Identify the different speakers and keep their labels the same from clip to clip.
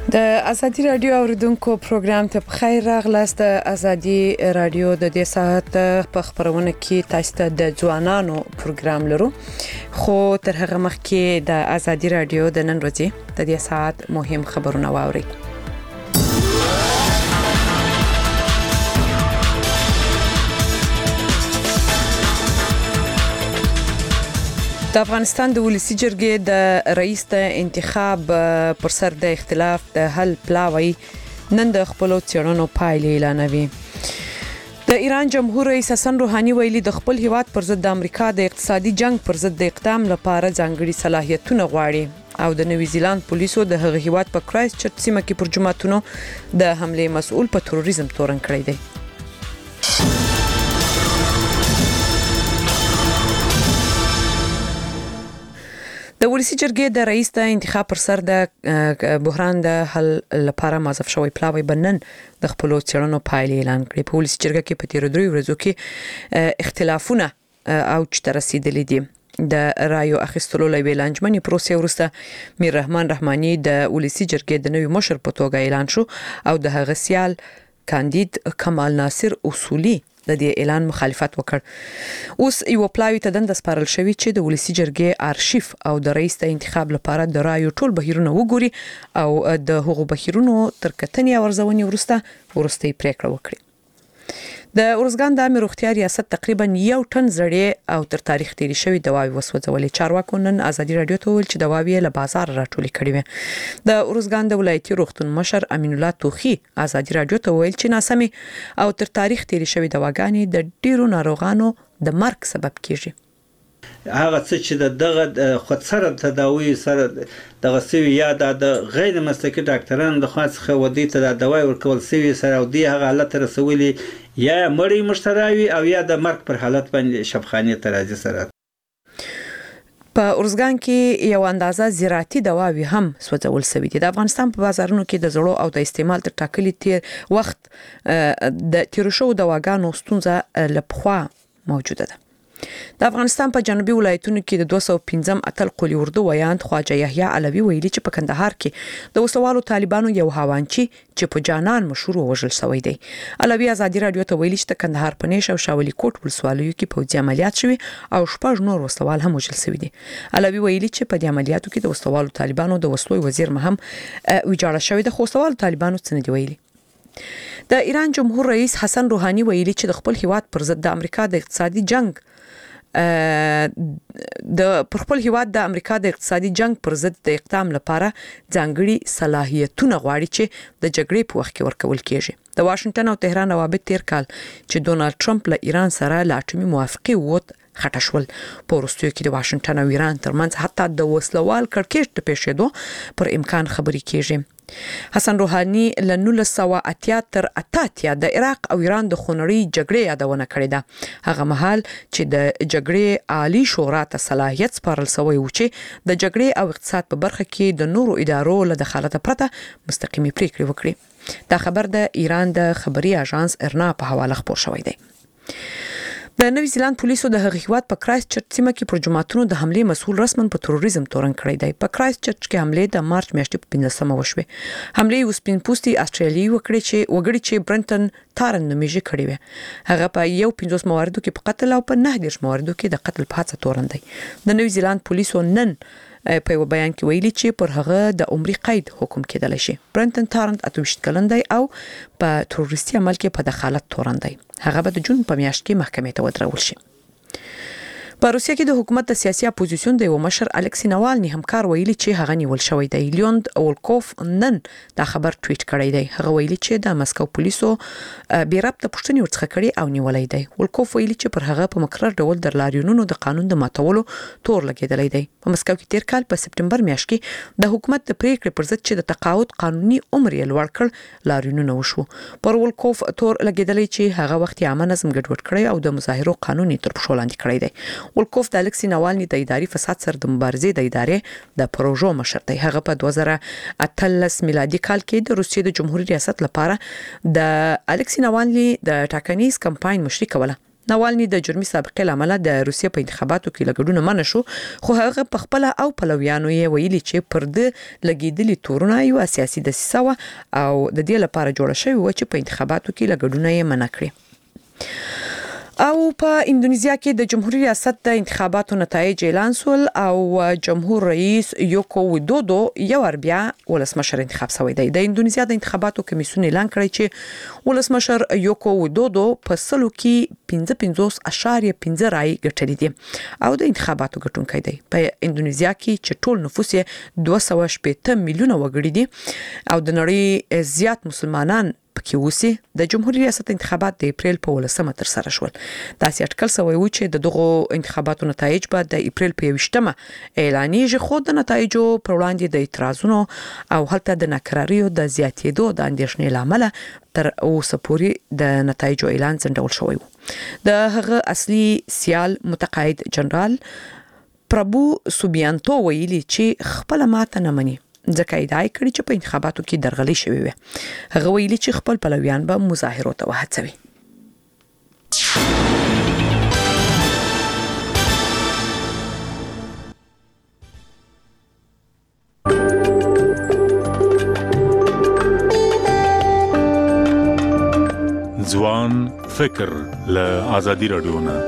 Speaker 1: د ازادي رادیو اوریدونکو پروګرام ته بخیر راغلاست. د ازادي رادیو د دې ساعت په خبرونه کې تاسو ته د ځوانانو پروګرام لرو، خو تر هغه مخکې د ازادي رادیو د نن ورځې د دې ساعت مهم خبرونه واوري. د افغانستان د ولسی جرګې د رئیس د انتخاب پر سر د اختلاف د حل پلاوی نن د خپل څېړنو پایلې اعلانوي. د ایران جمهور رئیس حسن روحاني ویلي د خپل هیواد پر ضد د امریکا د اقتصادي جنگ پر ضد د اقدام لپاره ځانګړي صلاحیتونه غواړي او د نیوزیلند پولیسو د هغه هیواد په کرایست چرچ سیمه کې پر جماعتونو د حمله مسؤل په تروریزم تورن کړی دی. د ولسی جرګې د رئیس د انتخاب پر سر د بحران د حل لپاره مازف شوی پلاوی بنن د خپل څېړنو پایلې اعلان کړې. په ولسی جرګه کې په تیر 3 ورځو کې اختلافونه او چې رسیدلې دي. د رایو اخیستلو لوي لانجمنې پروسې وروسته میر رحمان رحماني د ولسی جرګې د نوي مشر په توګه اعلان شو او د هغه سیال کاندید کمال ناصر اصولي د دې اعلان مخالفت وکړ. اوس یو پلاوی ته دند سپارل شوی چې د ولسی جرګې آرشیف او د رئیس د انتخاب لپاره د رایو ټول بهیرونه وګوري او د هغو بهیرونو تر کتنې او ارزونې وروسته پریکړه وکړي. د ارزګان د عامه روغتیا ریاست تقریبا 1 ټن زړې او تر تاریخ تیری شوی دواوی وسوځولې. چارواکو نن ازادي رادیو ته ویل چې دواوی له بازار راټولې کړې وي. د ارزګان د ولایتي روغتون مشر امین الله توخی ازادي رادیو ته ویل چې ناسمي او تر تاریخ تیری شوی دواګانې د ډیرو ناروغانو د مرګ سبب کیږي.
Speaker 2: هغه څه چې دغه خودسره تداوی سره دغه سوي یا د غیر مسلکي ډاکټرانو د خاصه ودی ته د دوايي ورکول سوي سره او دی هغه حالت رسولي یا مړی مشتراوي او یا د مرګ پر حالت باندې شفخانه ترازی سره.
Speaker 1: په ارزګان کې یو اندازه زراعتي دواوی هم سوځول شوی دي. د افغانستان په بازارونو کې د زړو او د استعمال تر ټاکلي تیر وخت د تیر شو دواګانو ستونزه لپخوا موجوده ده. د افغانستان په جنوبي ولایتونو کې د 215 اتل قلی اردو ویاند خواجه یحیی علوی ویلي چې په کندهار کې د وسوالو طالبانو یو هاوانچی چې په جانان مشهور وژل شوی دی. علوی ازادي رادیو ته ویلي چې د کندهار په نیش او شاولی کوټ ولسوالیو کې پوځي عملیات شوي او شپږ نور وسوال هم وژل شوي دي. علوی ویلي چې په دې عملیاتو کې د وسوالو طالبانو د وسلو وزیر مهم ویجاړه شوی د وسوالو طالبانو څخه دی ویلي. د ایران جمهور رئیس حسن روحاني ویلي چې د خپل هیواد پر ضد د امریکا د اقتصادي جنگ پر خپل هیواد د امریکا د اقتصادي جنگ پر ضد د اقدام لپاره ځانګړي صلاحیتونه غواړي چې د جګړې په وخت کې ورکول کیږي. د واشنگټن او تهران روابط تیر کال چې ډونالد ټرمپ له ایران سره لا اټومي موافقه ووت خټه شول. په وروستیو کې د واشنگټن او ایران ترمنځ حتی د وسلوال کړکېچ د پیښېدو پر امکان خبرې کیږي. حسن روحاني له 1980 تر 88 د عراق او ایران د خونړۍ جګړې یادونه کړې ده. هغه مهال چې د جګړې عالی شورا ته صلاحیت سپارل شوی و چې د جګړې او اقتصاد په برخه کې د نورو ادارو له دخالت پرته مستقیمي پریکړې وکړي. دا خبر د ایران د خبري اژانس ارنا په حواله خبر شوی دی. د نیوزیلند پولیسو د هغه هیواد په کرایست چرچ سیمه کې پر جماعتونو د حمله مسؤل رسماً په تروریزم تورن کړی دی. په کرایست چرچ کې حمله د مارچ میاشتې په 15مه وشوه. حمله یو سپین پوستي استرالیایي وګړي چې برنټن تارن نومیږي کړی و. هغه په یو 50 مواردو کې په قتل او په 9 مواردو کې د قتل په هڅه تورن دی. د نیوزیلند پولیسو نن په یو بیان کې ویلي چې پر هغه د عمري قید حکم کېدل شي. برنټن تارن 28 کلن دی او په تروریستي عمل کې په دخالت تورن دی. هغه به د جون په میاشت کې محکمې ته ودرول شي. په روسیه کې د حکومت د سیاسي اپوزیسیون د یو مشر الکسی ناوالني همکار ویلي چې هغه نیول شوی دی. لیوند اولکوف نن دا خبر ټویټ کړی دی. هغه ویلي چې د مسکو پولیسو بې ربطه پوښتنې ورڅخه کړې او نیولای دی. اولکوف ویلي چې پر هغه په مقرر ډول د لاریونونو د قانون د ماتولو تور لګیدلی دی. په مسکو کې تیر کال په سپټمبر میاشت کې د حکومت د پریکړې پر ضد چې د تقاعد قانوني عمر یې لوړ کړ لاریونونه وشو. پر اولکوف تور لګیدلی چې هغه وخت یې عامه نظم ګډوډ کړی او د مظاهرو قانوني تر پښو لاندې کړی دی. ولکوف د الکسی ناوالني د اداري فساد سره د مبارزې د ادارې د پروژو مشر دی. هغه په 2018 میلادي کال کې د روسیې د جمهوریت ریاست لپاره د الکسی ناوالني د ټاکنیز کمپاین مشري کوله. ناوالني د جرمي سابقې لامل د روسیې په انتخاباتو کې لګډونه منع شو، خو هغه په خپل او پلویانو یې ویلي چې پر د لګیدلي تورونه یو سیاسي دسیسه و او د دې لپاره جوړه شوې و چې په انتخاباتو کې لګډونه یې منع کړي. او په اندونیزیا کې د جمهوریت ریاست د انتخاباتو نتایج اعلان سول او جمهور رئیس یوکو ویدودو یو بیا ولسمشر انتخاب شوی دی. د اندونیزیا د انتخاباتو کمیسیون اعلان کړی چې ولسمشر یوکو ویدودو په سلو کې 55.5 رای ګټلې دي او د انتخاباتو ګټونکی دی. په اندونیزیا کې چې ټول نفوس یې 280 میلیونه وګړي دي او د نړۍ زیات مسلمانان پکې اوسي، د جمهوریت ریاست انتخابات د اپریل په 18 تر سره شول. داسې اټکل شوی و چې دغه انتخاباتو نتایج به د اپریل په 20مه اعلانېږي، خو د نتایجو پر وړاندې د اعتراضونو او هلته د ناکراریو د زیاتېدو د اندېښنې لامل تر اوسه پورې د نتایجو اعلان ځنډول شوی و. د هغه اصلي سیال متقاعد جنرال پربو سوبیانتو ویلي چې خپل ماته نه مني، ځکه ادعای کړی چې په انتخاباتو کې درغلي شوی وي. هغه ویلي چې خپل پلویان به مظاهرو ته وهڅوي.
Speaker 3: ځوان فکر له آزادي رادیو نه.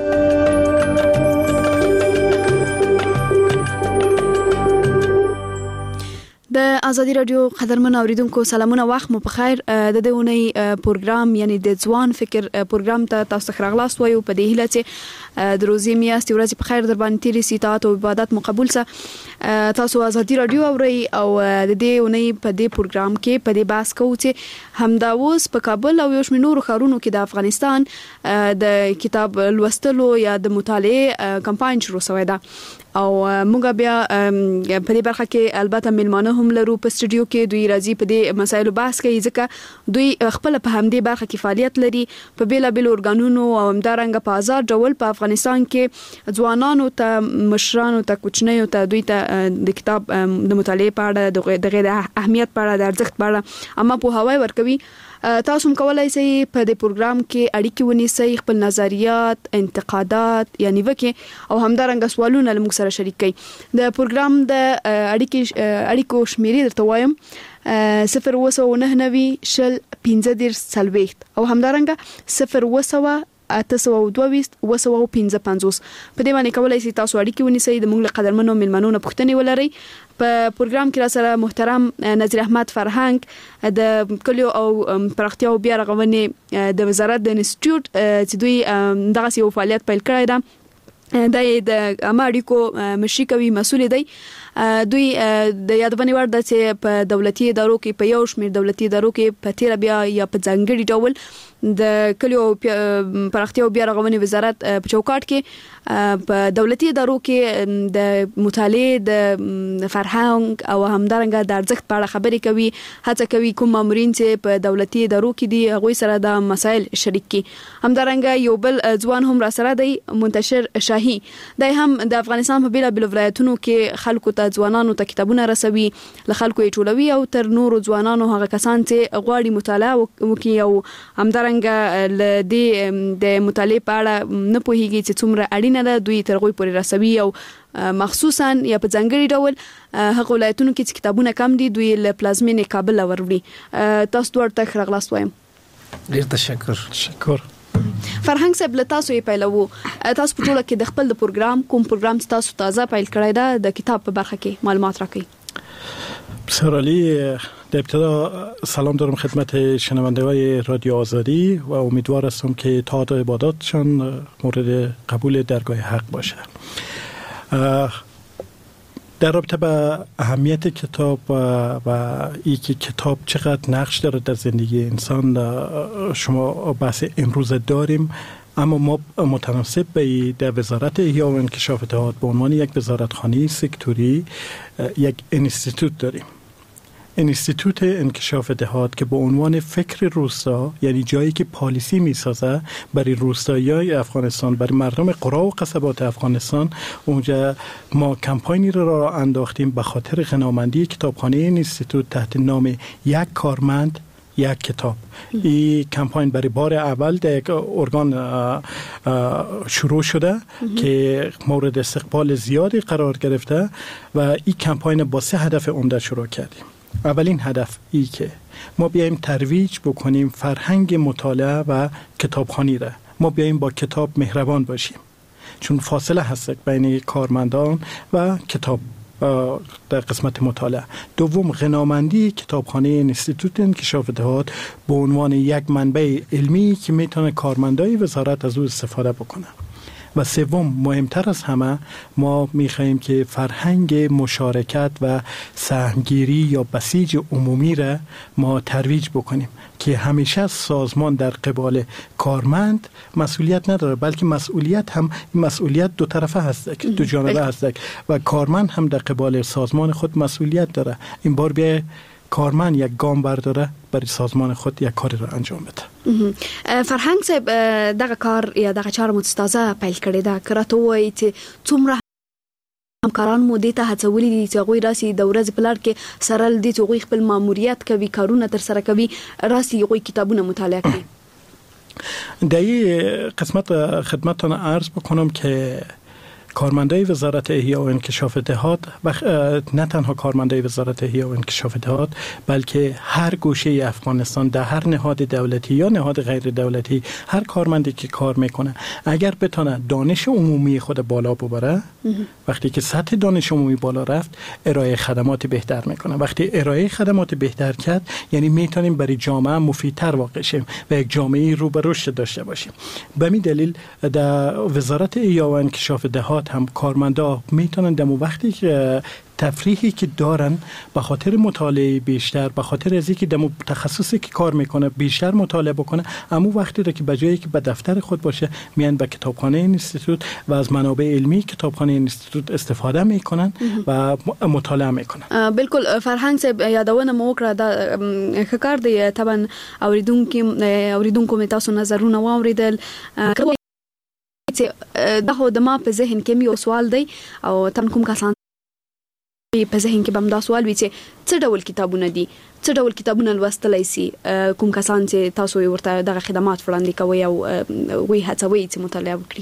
Speaker 4: د آزادي رادیو قدرمن اوریدونکو سلامونه، وخت مو په خیر. د دې اونۍ پروګرام یعنی د ځوان فکر پروګرام ته تاسو ته راغلاست وایو په دې هیله چې د روزي میاشتې ورځې په خیر در باندې تیري سي، طاعت او عبادت مو قبول سه. تاسو آزادي رادیو اورئ او د دې اونۍ په دې پروګرام کې په دې بحث کوو چې همدا اوس په کابل او یو شمېر نورو ښارونو کې د افغانستان د کتاب لوستلو یا د مطالعې کمپاین شروع شوی ده او موږ بیا په دې برخه کې البته ملمانه هم لرو په سټوډیو کې. دوی راځي په دې مسایلو بحث کوي ځکه دوی خپل په همدې برخه کې فعالیت لري په بیلابیل ارګانونو او همدارنګه په آزاد ډول په افغانستان کې ځوانانو ته، مشرانو ته، کوچنیو ته دوی ته د کتاب د مطالعې په اړه د غیر اهمیت په اړه د ارزښت په اړه اما په هواي ورکوي. تاسو هم کولای شئ په دې پروګرام کې اړیکې ونیسئ، خپل نظریات، انتقادات یعنی وکي او همدارنګه سوالونه لمغ سره شریک کړئ. د پروګرام د اړیکو شمیرې درته وایم 02990 شل 15 او همدارنګه 0 822 وسو55. په دې باندې کولای شئ تاسو اړیکې ونیسئ، د موږ له قدرمنو ملمنونو پوښتنې ولرئ. په پروګرام کې را سره محترم نظیر احمد فرهنګ د کلیو او پراختیا او بیا رغونې د وزارت د انسټیټیوټ چې دوی دغه یو فعالیت پیل کړی ده، د امریکو مشري کوي، مسؤل دی. دوی د یادونې وړ ده چې په دولتي ادارو کې په یو شمېر دولتي ادارو کې په تیر بیا یا په ځانګړي ډول د کلیو پراختیا او بیا رغونې وزارت په چوکاټ کې په دولتي ادارو کې د مطالعې د فرهنګ او همدارنګه د ارزښت په اړه خبرې کوي، هڅه کوي کوم مامورین چې په دولتي ادارو کې دي هغوی سره د مسایل شریک کړي. همدارنګه یو بل ځوان هم را سره دی، منتشر شاهي، دی هم د افغانستان په بیلابیلو ولایتونو کې خلکو ته، ځوانانو ته کتابونه رسوي، له خلکو یې ټولوي او تر نورو ځوانانو هغه کسان چې غواړي مطالعه وکړي او همدارنګه ل دې د مطالعې په اړه نه پوهیږي چې څومره اړینه ده، دوی تر غوي پورې رسوي او مخصوصا یا په ځانګړي ډول هغه ولایتونو کې چې کتابونه کم دي دوی له پلازمینې کابل وروړي. تاسو دوه ته راغلاست وایم.
Speaker 5: ډیر تشکر.
Speaker 4: فرهنګ صاحب، له تاسو یې پیلوو. تاسو په ټوله کې د خپل د پروګرام کوم پروګرام چې تاسو تازه پیل کړی ده د کتاب په برخه کې معلومات راکړئ.
Speaker 5: بسیار عالی. در ابتدا سلام دارم خدمت شنونده‌های رادیو آزادی و امیدوار هستم که طاعت و عباداتشان مورد قبول درگاه حق باشه. در رابطه با اهمیت کتاب و اینکه کتاب چقدر نقش داره در زندگی انسان شما بحث امروز داریم، اما ما متناسب به در وزارت احیا و انکشاف اطلاعات به عنوان یک وزارتخانه سکتوری یک انستیتوت داریم. انستیتوت انکشاف دهات که به عنوان فکر روستا، یعنی جایی که پالیسی میسازه برای روستایی‌های افغانستان، برای مردم قرا و قصبات افغانستان، اونجا ما کمپاینی را انداختیم به خاطر غنامندی کتابخانه انستیتوت تحت نام یک کارمند یک کتاب. این کمپاین برای بار اول در یک ارگان شروع شده که مورد استقبال زیادی قرار گرفته و این کمپاین با 3 هدف عمده شروع کردیم. اولین هدف ای که ما بیایم ترویج بکنیم فرهنگ مطالعه و کتابخوانی را. ما بیایم با کتاب مهربان باشیم، چون فاصله هست بین کارمندان و کتاب در قسمت مطالعه. دوم، غنامندی کتابخانه اینستیتوت انکشاف اطلاعات به عنوان یک منبع علمی که میتونه کارمندای وزارت از او استفاده بکنه. و سوم، مهمتر از همه، ما میخواهیم که فرهنگ مشارکت و سهمگیری یا بسیج عمومی را ما ترویج بکنیم که همیشه سازمان در قبال کارمند مسئولیت نداره، بلکه مسئولیت دو طرفه هست، دو جانبه هست و کارمند هم در قبال سازمان خود مسئولیت داره. این بار بیا کارمند یک گام برداره برای سازمان خود یک کاری را انجام بده.
Speaker 4: فرهنګ صاحب دغه کار یا دغه چاره مو تازه پیل کړی دا کراته وایي چې څومره همکاران مو دې ته هڅولي دي چې هغوی راسي د ورځې په لار کې سره ل دې چې هغوی خپل ماموریت کوي، کارونه ترسره کوي، راسي هغوی کتابونه مطالعه کوي.
Speaker 5: در این قسمت خدمتتان عرض بکنم که کارمندای وزارت احیا و انکشاف اطلاعات نه تنها کارمندای وزارت احیا و انکشاف اطلاعات بلکه هر گوشه افغانستان در هر نهاد دولتی یا نهاد غیر دولتی، هر کارمندی که کار میکنه اگر بتونه دانش عمومی خود بالا ببره، وقتی که سطح دانش عمومی بالا رفت ارائه خدمات بهتر میکنه. وقتی ارائه خدمات بهتر کرد یعنی میتونیم برای جامعه مفیدتر واقع شیم و یک جامعه رو به رشد داشته باشیم. به همین دلیل در وزارت احیا و انکشاف اطلاعات هم کارمندا میتونن در وقتی که تفریحی که دارن به خاطر مطالعه بیشتر، به خاطر از اینکه در تخصصی که کار میکنه بیشتر مطالعه بکنه، اما وقتی را که به جایی که به دفتر خود باشه میان به کتابخانه اینستیتوت و از منابع علمی کتابخانه اینستیتوت استفاده میکنن و مطالعه میکنن.
Speaker 4: بالکل فرهنګ صاحب یادونه مو وکړه دا ښکار دی. طبعا اوریدونکو مې تاسو نظرونه واوریدل. دا خو د ما په ذهن کې یو سوال دی او تم کوم کسان په ذهن کې بم دا سوال وي چې څه ډول کتابونه دي، څه ډول کتابونه لوستلای شي کوم کسان چې تاسو ورته دغه خدمات وړاندې کوي او وی هڅوي چې مطالعه وکړي؟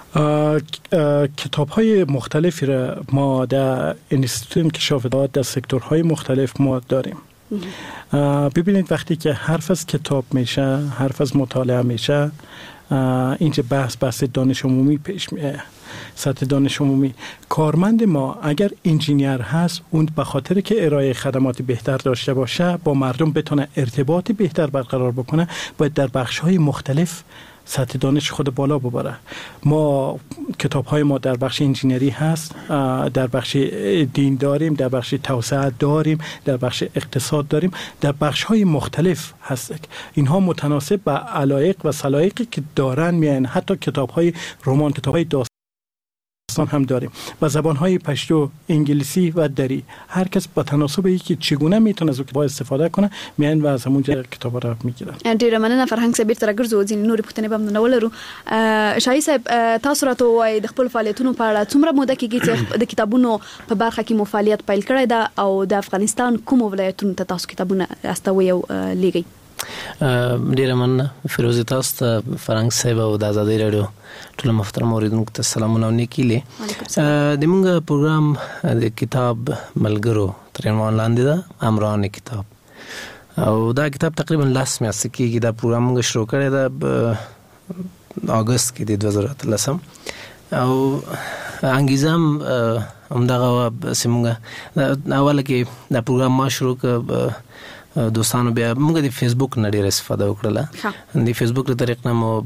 Speaker 5: کتاب‌های مختلفی را ما در انستیتوت انکشاف اطلاعات در سکتورهای مختلف ما داریم. ببینید وقتی که حرف از کتاب میشه، حرف از مطالعه میشه، اینجا بحث دانش عمومی پیش میاد. سطح دانش عمومی کارمند ما اگر انجینیر هست، اون به خاطر که ارائه خدمات بهتر داشته باشه، با مردم بتونه ارتباط بهتر برقرار بکنه، باید در بخش‌های مختلف سطح دانش خود بالا ببره. ما کتاب‌های ما در بخش انجینری هست، در بخش دین داریم، در بخش توسعه داریم، در بخش اقتصاد داریم، در بخش‌های مختلف هست. اینها متناسب با علایق و سلایقی که دارن میان. حتی کتاب‌های رمان، کتاب‌های داستان هم داریم و زبان‌های پشتو، انگلیسی و دری. هر کس با تناسب اینکه چگونه میتونه از کتاب استفاده کنه میان و از همونجا کتابا را میگیرن.
Speaker 4: ډیر مننه فرهنګ صاحب. تر ګرځو ځین نور پوښتنې به نه ولرو. شاهي صاحب تاسو راته وایي د خپل فعالیتونو په اړه څومره موده کېږي چې د کتابونو په برخه کې مو فعالیت پیل کړی ده او د افغانستان کوم ولایتونو ته تاسو کتابونه استوي او لیږي؟
Speaker 6: ډیر مننه فیروزه. تاسو ته فرهنګ صاحب او د آزادۍ رادیو ټول محترم اوریدونکو ته سلامونه او نیکی له. د موږ پروګرام د کتاب ملګرو تر عنوان لاندې ده امران کتاب، او دا کتاب تقریبا لاس میاشتې کېږي. دا پروګرام موږ شروع کړی ده اگست کې د 2013 او انګیزه همدغه سیمه اوله کې دا پروګرام ما شروع کړ. دوستانو بیا موږ د فیسبوک نه ډېر استفاده وکړله. د فیسبوک له طریق نه مو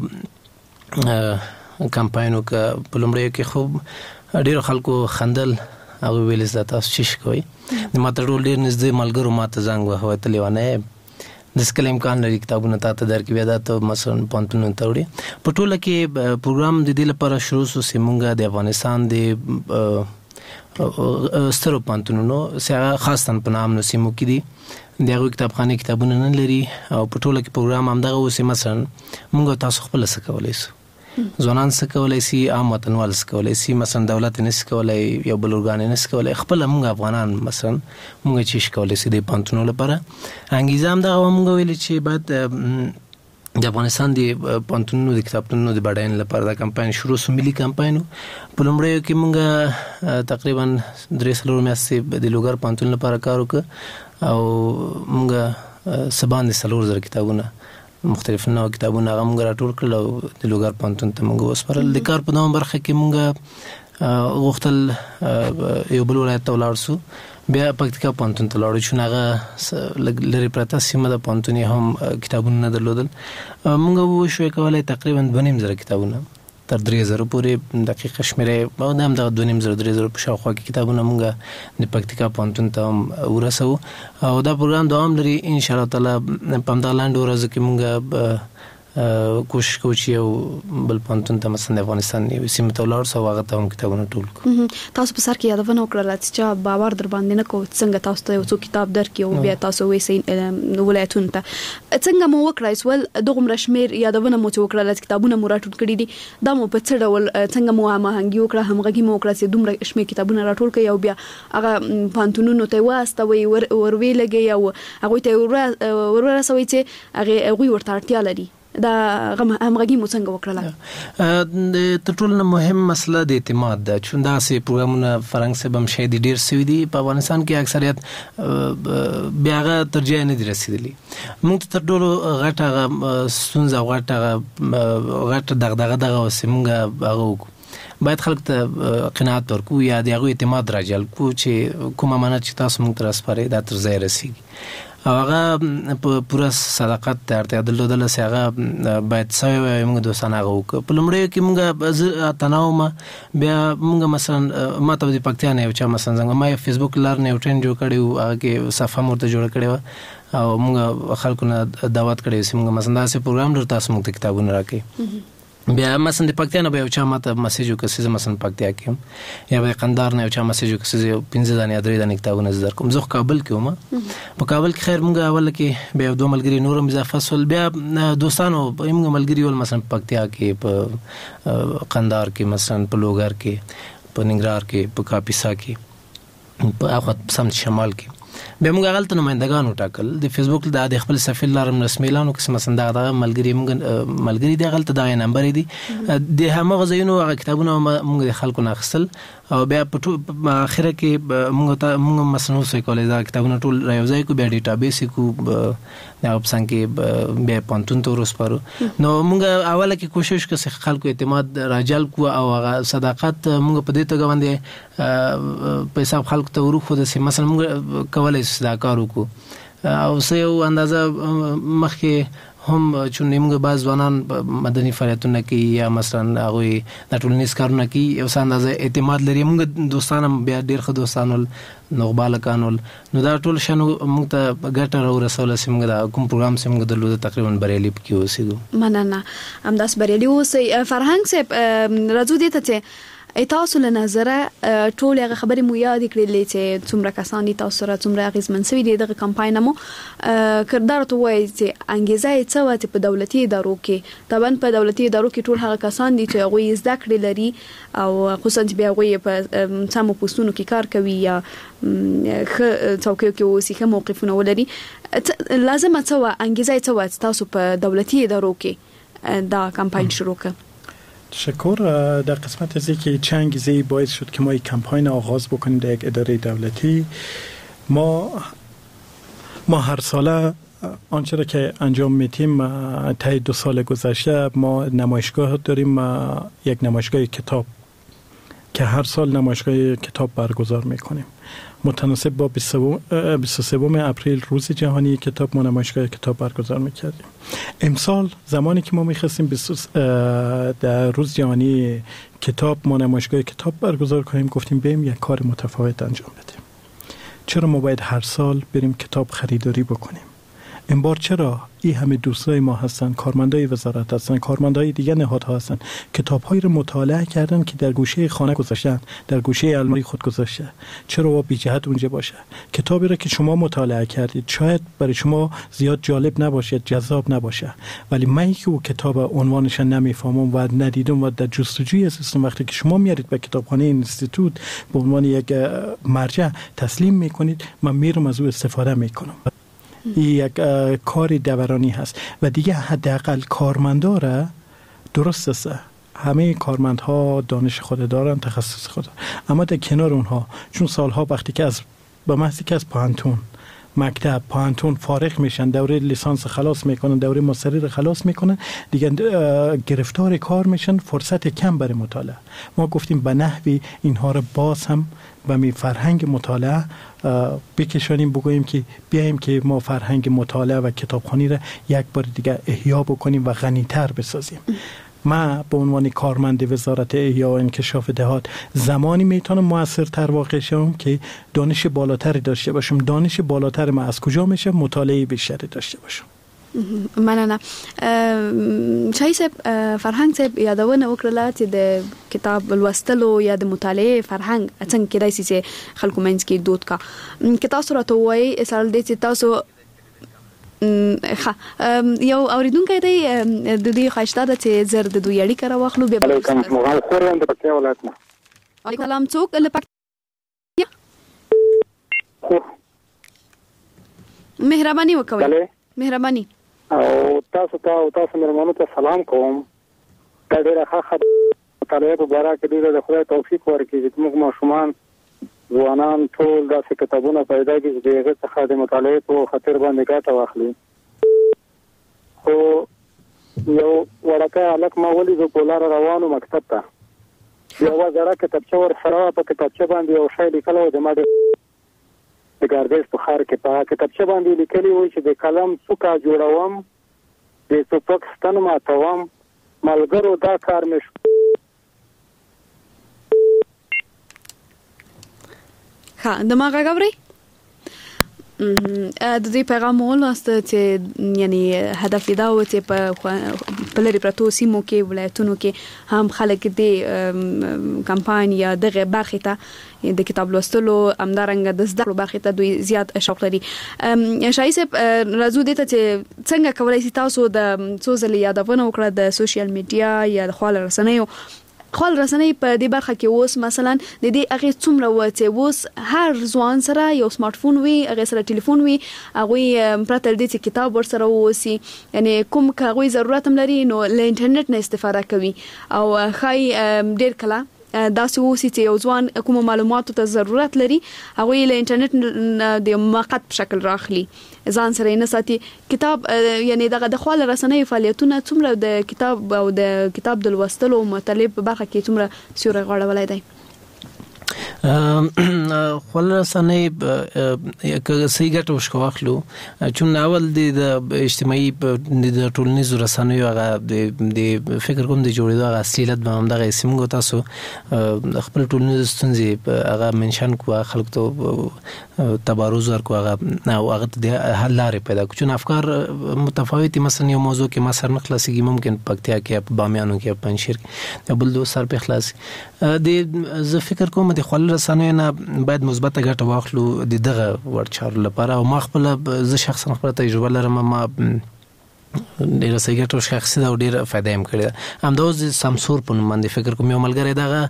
Speaker 6: کمپاین وکړ. په لومړیو کې خو ډېرو خلکو خندل او ویل چې تاسو شیش کوئ. د ماته ډول ډېر نږدې ملګرو ماته زنګ وهوه ته لیوانه د سکل امکان لري کتابونه تاسو درکې بیا ته مثلا پانتون ته وړي. په ټوله کې پروګرام د دې لپاره شروع شو چې موږ د افغانستان د سترو پانتونونو خاصتاً په نام نو سیمو کې دي دغه کتابونه نه لري او په ټوله کې پروګرام هم دغه اوسې مثلا موږ تاسو خپل څه کولای شو ځوانان څه کولای شي، عام وطنوال څه کولای شي، مثلا دولت نس کولای، یو بل ارګان نس کولای، خپل موږ افغانان مثلا موږ چې کولای شي د پانتونو لپاره انګیزه هم دا موږ ویل چې بعد د افغانستان د پانتونو د کتابتونونو د بډاینې لپاره دا کمپاین شروع سو، ملي کمپاین په لومړیو کې موږ تقریبا 3 میاشتې د لوګر پانتون لپاره کار وکړ او موږ سبان د 3 کتابونه مختلف نوع کتابونه هغه موږ راټول کړل او د لوګر پانتون ته موږ وسپارل. د کار په دوام برخه کې موږ غوښتل یو بل ولایت ته ولاړ سو، بیا پکتیکا پانتون ته لاړو چې هغه لري پرته سیمه د پانتون هم کتابونه نه درلودل. موږ وشو کولای تقریبا 2.5 کتابونه تر 3000 پورې دقیقه شمیره او هم د 2.5 په شاوخوا کې کتابونه موږ د پکتیکا پانتون ته ورسو او دا پروګرام دوام لري ان شاء الله تعالی. په همدا لاندې ورځ کې موږ کوشش کوو چې یو بل پانتون ته مثلا د افغانستان یو سیمه ته ولاړ سو، هغه ته هم کتابونه ټول کړو.
Speaker 4: تاسو په سر کې یادونه وکړه چې باور در باندې نه کوو څنګه تاسو ته یو څو کتاب درکې او بیا تاسو وې ولایتونو ته څنګه مو وکړای سول دغه رشمیر یادونه مو وکړه چې کتابونه مو راټول کړي دي، دا مو په څه ډول څنګه مو همغږي وکړه، همغږي مو وکړه چې دومره شمیر کتابونه راټول کړي او بیا هغه پانتونونو ته واستوي وروي لګي او هغه ته ورسوي چې هغه ورته اړتیا لري، دا همغږي مو څنګه وکړه؟
Speaker 6: د ټولو مهم مسله د اعتماد ده، چې دا سه پروګرامونه فرنګ سه بم شې د ډیر سوي دي په افغانستان کې اکثریت بیا هغه ترجیح نه دي رسیدلی. موږ تر ټولو غټه ستونزه غټه دغه وسمږه هغه باید خلک ته قناعت ورکو یا دغه اعتماد راجل کو چې کومه امانت چې تاسو موږ تر اسپاره دا تر ځای رسیږي او هغه په پوره صداقت ته اړتیا درلودل سي، هغه باید سوي موږ دوستانه غوښ. په لومړی کې موږ تناوم بیا موږ مثلا ماته د پکتیا نه یو چا مثلا څنګه ما فیسبوک لار نه ټرند جوړ کړو، هغه کې صفحه مرته جوړ کړو او موږ خلکو نه دعوت کړو چې موږ مثلا دا سه پروګرام در تاسو موږ کتابونه راکې. بیا مثلا د پکتیا نه به یو چا ماته میسج وکړي چې مثلا پکتیا کې یا به قندار نه یو چا میسج وکړي چې 15 دانې 3 دانې کتابونه زر کوم. زه کابل کې وم، په کابل کې خیر موږ اول کې به 2 ملګری نورم اضافه سول، بیا دوستانو موږ ملګری ول مثلا پکتیا کې، په قندار کې، مثلا په لوګر کې، په ننګرهار کې، په کاپیسا کې، په هغه سمت شمال کې. بیا موږ غلط نمائندگان وټاکل د فیسبوک د خپل سفیر لارم رسمي اعلان وکړ مثلا دا ملګری دی غلط دا نمبر دی د همغه زینو هغه کتابونه موږ د خلکو نه خپل او بیا په اخره کې موږ مثلا وسې کولای دا کتابونه ټول راوځي کو بیا ډیټابیس کو دا اپسان کې بیا پانتون ته ورسپارو. نو موږ اوله کې کوشش وکړو خلکو اعتماد راجل کو او هغه صداقت موږ په دې توګه باندې په حساب خلکو ته ورخو د مثلا موږ کولای دا کار وکړو او سه یو اندازه مخکې هم چې موږ باز ځوانان مدني فعالیتونه کوي یا مثلا هغه د ټولنیز کارونه کوي یو څه اندازه اعتماد لري. موږ دوستانه بیا ډیر ښه دوستانول نوغباله کانول نو دا ټول شنو موږ ته ګټه راو رسول سم موږ دا کوم پروګرام سم موږ درلود تقریبا بریالي پکې اوسېږو.
Speaker 4: مننه همداس بریالي اوسې. فرهنګ صاحب راځو دې ته تاسو له نظره ټول هغه خبرې مو یاد کړلې چې څومره کسان دي تاسو سره څومره غیزمن سوي دي دغه کمپاین مو کردار ته وایي چې انګیزه یې څه وته په دولتي ادارو کې طبعا په دولتي ادارو کې ټول هغه کسان دي چې هغه زده کړې لري او خصوصا چې بیا هغه په سمو پوسټونو کې کار کوي یا څوکیو کې اوسې کوم موقفونه ولري لازم څه انګیزه څه وته تاسو په دولتي ادارو کې دا کمپاین شروع کړئ.
Speaker 5: تشکر. در قسمت از اینکه چه انگیزه‌ای باعث شد که ما این کمپاین آغاز بکنیم در یک اداره دولتی. ما هر ساله آنچه را که انجام میدیم طی 2 سال گذشته ما نمایشگاه داریم، یک نمایشگاه کتاب که هر سال نمایشگاه کتاب برگزار میکنیم. متناسب با 23 اپریل روز جهانی کتاب ما نمایشگاه کتاب برگزار میکردیم. امسال زمانی که ما میخواستیم در روز جهانی کتاب ما نمایشگاه کتاب برگزار کنیم گفتیم بریم یک کار متفاوت انجام بدیم. چرا ما باید هر سال بریم کتاب خریداری بکنیم؟ این بار چرا این همه دوستای ما هستن، کارمندای وزارت هستن، کارمندای دیگه نهادها هستن، کتاب‌هایی رو مطالعه کردن که در گوشه خانه گذاشتن، در گوشه الماری خود گذاشته، چرا با بی جهت اونجا باشه؟ کتابی رو که شما مطالعه کردید شاید برای شما زیاد جالب نباشه، جذاب نباشه، ولی من که او کتاب عنوانش نمیفهمم و ندیدم و در جستجوی هستم، وقتی که شما میارید به کتابخانه اینستیتوت به عنوان یک مرجع تسلیم میکنید، من میرم از او استفاده میکنم. این یک کاری دورانی هست و دیگه حداقل کارمندا را درست است، همه کارمندها دانش خود دارن، تخصص خود دارن، اما در کنار اونها چون سالها وقتی که به محضی که از پانتون فارغ میشن، دوره لیسانس خلاص میکنن، دوره ماستری خلاص میکنن، دیگه گرفتار کار میشن، فرصت کم برای مطالعه. ما گفتیم به نحوی اینها رو باز هم به می فرهنگ مطالعه بکشانیم، بگوییم که بیاییم که ما فرهنگ مطالعه و کتابخوانی را یک بار دیگه احیا بکنیم و غنی‌تر بسازیم. ما به عنوان کارمند وزارت احیا و انکشاف دهات زمانی میتونم موثرتر واقع شوم که دانش بالاتری داشته باشم. دانش بالاتر ما از کجا میشه؟ مطالعه بیشتری داشته باشم.
Speaker 4: مننه. شای صاحب، فرهنګ صاحب یادونه وکړه چې د کتاب لوستلو یا د مطالعه فرهنګ څنګه کېدای شي چې خلکو منځ کې دود کا کې تاسو راته وایي اصل دې چې تاسو یو اوریدونکو دی د دې خاصه ده چې زر د دوی اړیکه راوخلو به
Speaker 7: علیکم مغال خورم د پکتیا ولایت نه.
Speaker 4: علیکم سلام. څوک له پکتیا؟ مهرباني وکړئ. مهرباني.
Speaker 7: او تاسو مېرمنو ته سلام کوم. دا ډېره ښه خبره مطالعه په باره کې ډېره د خدای توفیق ورکړي چې موږ ماشومان ځوانان ټول داسې کتابونه پیدا کړي چې دغه څخه د مطالعې په خاطر باندې ګټه واخلي. خو یو وړکه هلک ما ولیدو په لاره روانو مکتب ته، یوه زړه کتابچه ورسره وه، په کتابچه باندې یو شی لیکلی و، د ما د ګردیز په ښار کې په کتابچه باندې لیکلي و چې د قلم څوکه جوړوم، د ټوپک ستن ماتوم، ملګرو دا کار مې شو.
Speaker 4: ها دماغ غوړي د دې پیغام ولسته چې یعنی هدف دا و چې په لری پروتو سیمو کې ولایتونو کې هم خلک دې کمپاین یا دغه برخه ته د کتاب لوستلو امدارنګ د زده کړو برخه ته دوی زیات شوق لري. شای صاحب راځو دې ته چې څنګه کولای شي تاسو د سوشل یادونه وکړه د سوشل میډیا یا د خپل رسنیو په دې برخه کې اوس مثلا د دې هغه څومره وته اوس هر ځوان سره یو سمارټ فون وي، هغه سره ټلیفون وي، هغه پرته دې چې کتاب ورسره ووسی، یعنی کوم هغه ضرورت هم لري نو له انټرنیټ نه استفاده کوي او خای ډیر کله دا سوسی چې یو ځوان کوم معلوماتو ته ضرورت لري هغه له انټرنیټ د موقت په شکل راخلي ځان سره نه ساتي. کتاب یعنی دغه د خپل رسنۍ فعالیتونه څومره د کتاب او د کتاب د لوستلو مطلب په برخه کې څومره سیوري غوړولای دی؟
Speaker 6: خپل رسنۍ که صحیح ګټه وشو واخلو، چون اول د اجتماعي د ټولنیزو رسنیو هغه د فکر کوم د جوړېدو هغه اصلیت به هم دغه سیمګو تاسو خپل ټولنیزو ستونزې هغه منشن کو، خلکو ته تبارز ورکو، هغه د حل لارې پیدا کو، چون افکار متفاوتي مثلا یو موضوع کې ما سر نه خلاصيږي، ممکن پکتیا کې په بامیانو کې په پنځشیر کې بل دو سر په خلاص د زه فکر کوم د خپل رسنیو نه باید مثبت ګټه واخلو د دغه ورچارو لپاره. او ما خپل زه شخصا خپل تجربه لرم، ما ډیره صحیح ګټه شخصي دا ډیره فائدہ هم کړې. همداوس سمسور په نوم باندې فکر کوم یو ملګری دغه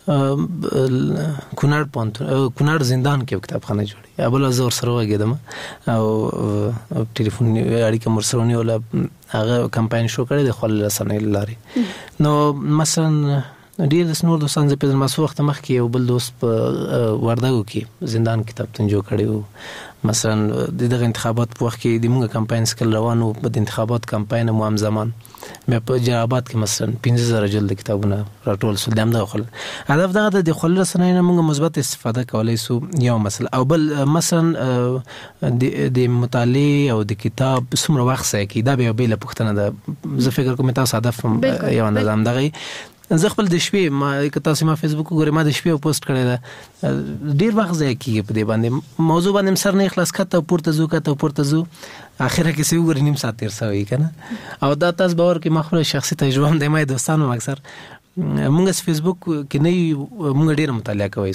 Speaker 6: کونړ زندان کې کتابخانه جوړي، ابل زور سره وګیدم او ټلیفون اړیکه مرسته ونیوله، هغه کمپاین شو کړی د خپل رسنیو لاري. نو مثلا ډیر د نور دوستان په مسو وخت مخکې یو بل دوست په وردګو کې زندان کتابتون جوړ کړی و. مثلا دغه انتخابات په وخت کې د موږ کمپاین سکل روانو، په انتخابات کمپاین مو هم زمان مې په جوابات کې مثلا 15000 جلد کتابونه راټول سول. دمه خپل هدف دغه د خپل رسنۍ نه موږ مثبت استفاده کولای سو یو مثلا، او بل مثلا د مطالعه او د کتاب څومره وخت سای کی دا به بل پښتنه ده. زه فکر کوم تاسو هدف یو نظام دغه زه خپل د شپې ما تاسو ما فیسبوک وګورئ ما د شپې پوسټ کړی دا ډیر وخت ځای کیږي په دې باندې موضوع باندې سر نه اخلاص کته پورته زو اخره کې سی وګورئ نیم ساعت تیر سوي کنه او دا تاسو باور کې ما خپل شخصي تجربه هم د ما دوستانو اکثر موږ فیسبوک کې نه موږ ډیر مطالعه کوي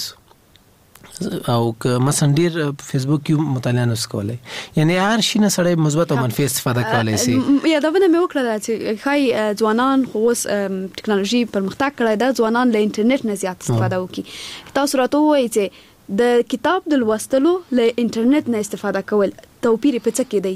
Speaker 6: او که مثلا ډیر فیسبوک کې مطالعه نس کولای یعنی هر شي نه سره مثبت او منفي استفاده کولای شي
Speaker 4: یا دا ونه مې وکړه چې خای ځوانان خو ټکنالوژي پرمختګ کړی دا ځوانان له انټرنیټ نه زیات استفاده وکړي تاسو راته وایئ چې د کتاب د لوستلو له انټرنیټ نه استفاده کول توپیر په څه کې دی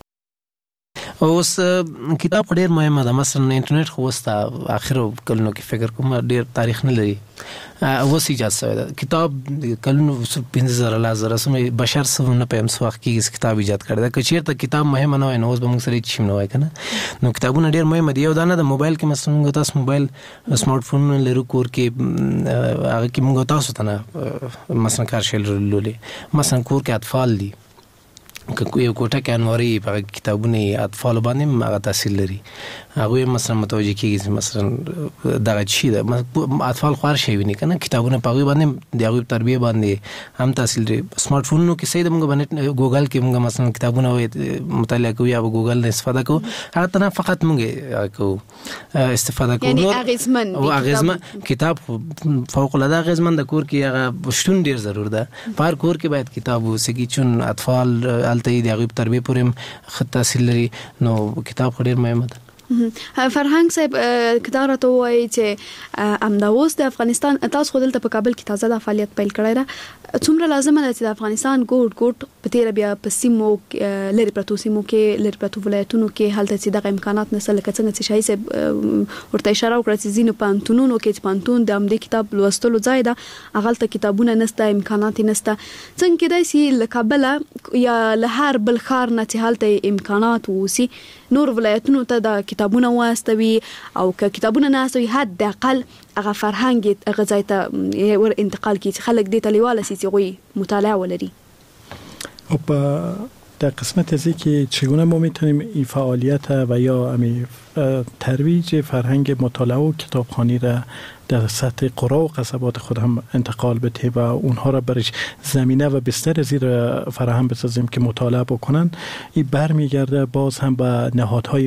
Speaker 6: اوس کتاب ډیر مهمه ده مثلا انټرنیټ خو وستا اخرو کلونو کې فکر کوم ډیر تاریخ نه لري اوس ایجاد شوی ده کتاب کلونو 15000 لازم سم بشر سم نه پم سواخ کې کتاب ایجاد کړی دا کچیر ته کتاب مهمه نه وای نو اوس به موږ سره چیم نه وای کنه نو کتابونه ډیر مهمه دي یو دانه د موبایل کې مثلا موږ تاسو موبایل سمارټ فون لرو کور کې هغه کې موږ تاسو ته مثلا کار شیل لولې مثلا کور کې اطفال دي که یو کوټه کې انوري په کتابونه اطفال باندې هغه تاثیر لري هغه مثلا متوجه کیږي مثلا دغه شي د اطفال خور شي ویني کنه کتابونه په هغه باندې د هغه تربیه باندې هم تاثیر لري سمارټ فونونو کې سید موږ باندې ګوګل کې موږ مثلا کتابونه مطالعه کوو یا ګوګل نه استفاده کوو هغه نه فقط موږ کوو استفاده کوو
Speaker 4: یعنی اغیزمن
Speaker 6: کتاب فوق العاده اغیزمن د کور کې هغه شتون ډیر ضرور ده پر کور کې باید کتاب وسګي چون اطفال الته د هغه تربیه پورې خط تاثیر لري نو کتاب ډیر مهم ده
Speaker 4: فرهنګ صاحب کدا راته وایي چې امداوس د افغانستان تاسو خو دلته په کابل کې تازه د فعالیت پیل کړی دا څومره لازمه ده چې د افغانستان ګوټ په تیر بیا په سیمو لري پرتو سیمو کې لري پرتو ولایتونو کې هلته چې دغه امکانات نسل لکه څنګه چې شای صاحب ورته اشاره وکړه چې زینو پانتونونو کې پانتون د امدې کتاب لوستلو ځای ده هغه کتابونه نسته امکانات نسته څنګه کېدای شي لکابل یا له هر بل خار نه چې هلته امکانات وسی نور ولایتونو ته د کتابونه واستوي او که کتابونه نه واستوي حد اقل هغه فرهنګ هغه ځای ته ور انتقال کیږي خلک دې تلیواله سي چې غوي مطالعه ولري
Speaker 5: او په در قسمت از که چگونه ما میتونیم این فعالیت و یا ترویج فرهنگ مطالعه و کتابخوانی را در سطح قرى و قصبات خود هم انتقال بدهیم و اونها را برش زمینه و بستر زیر فراهم بسازیم که مطالعه بکنن این برمیگرده باز هم به نهادهای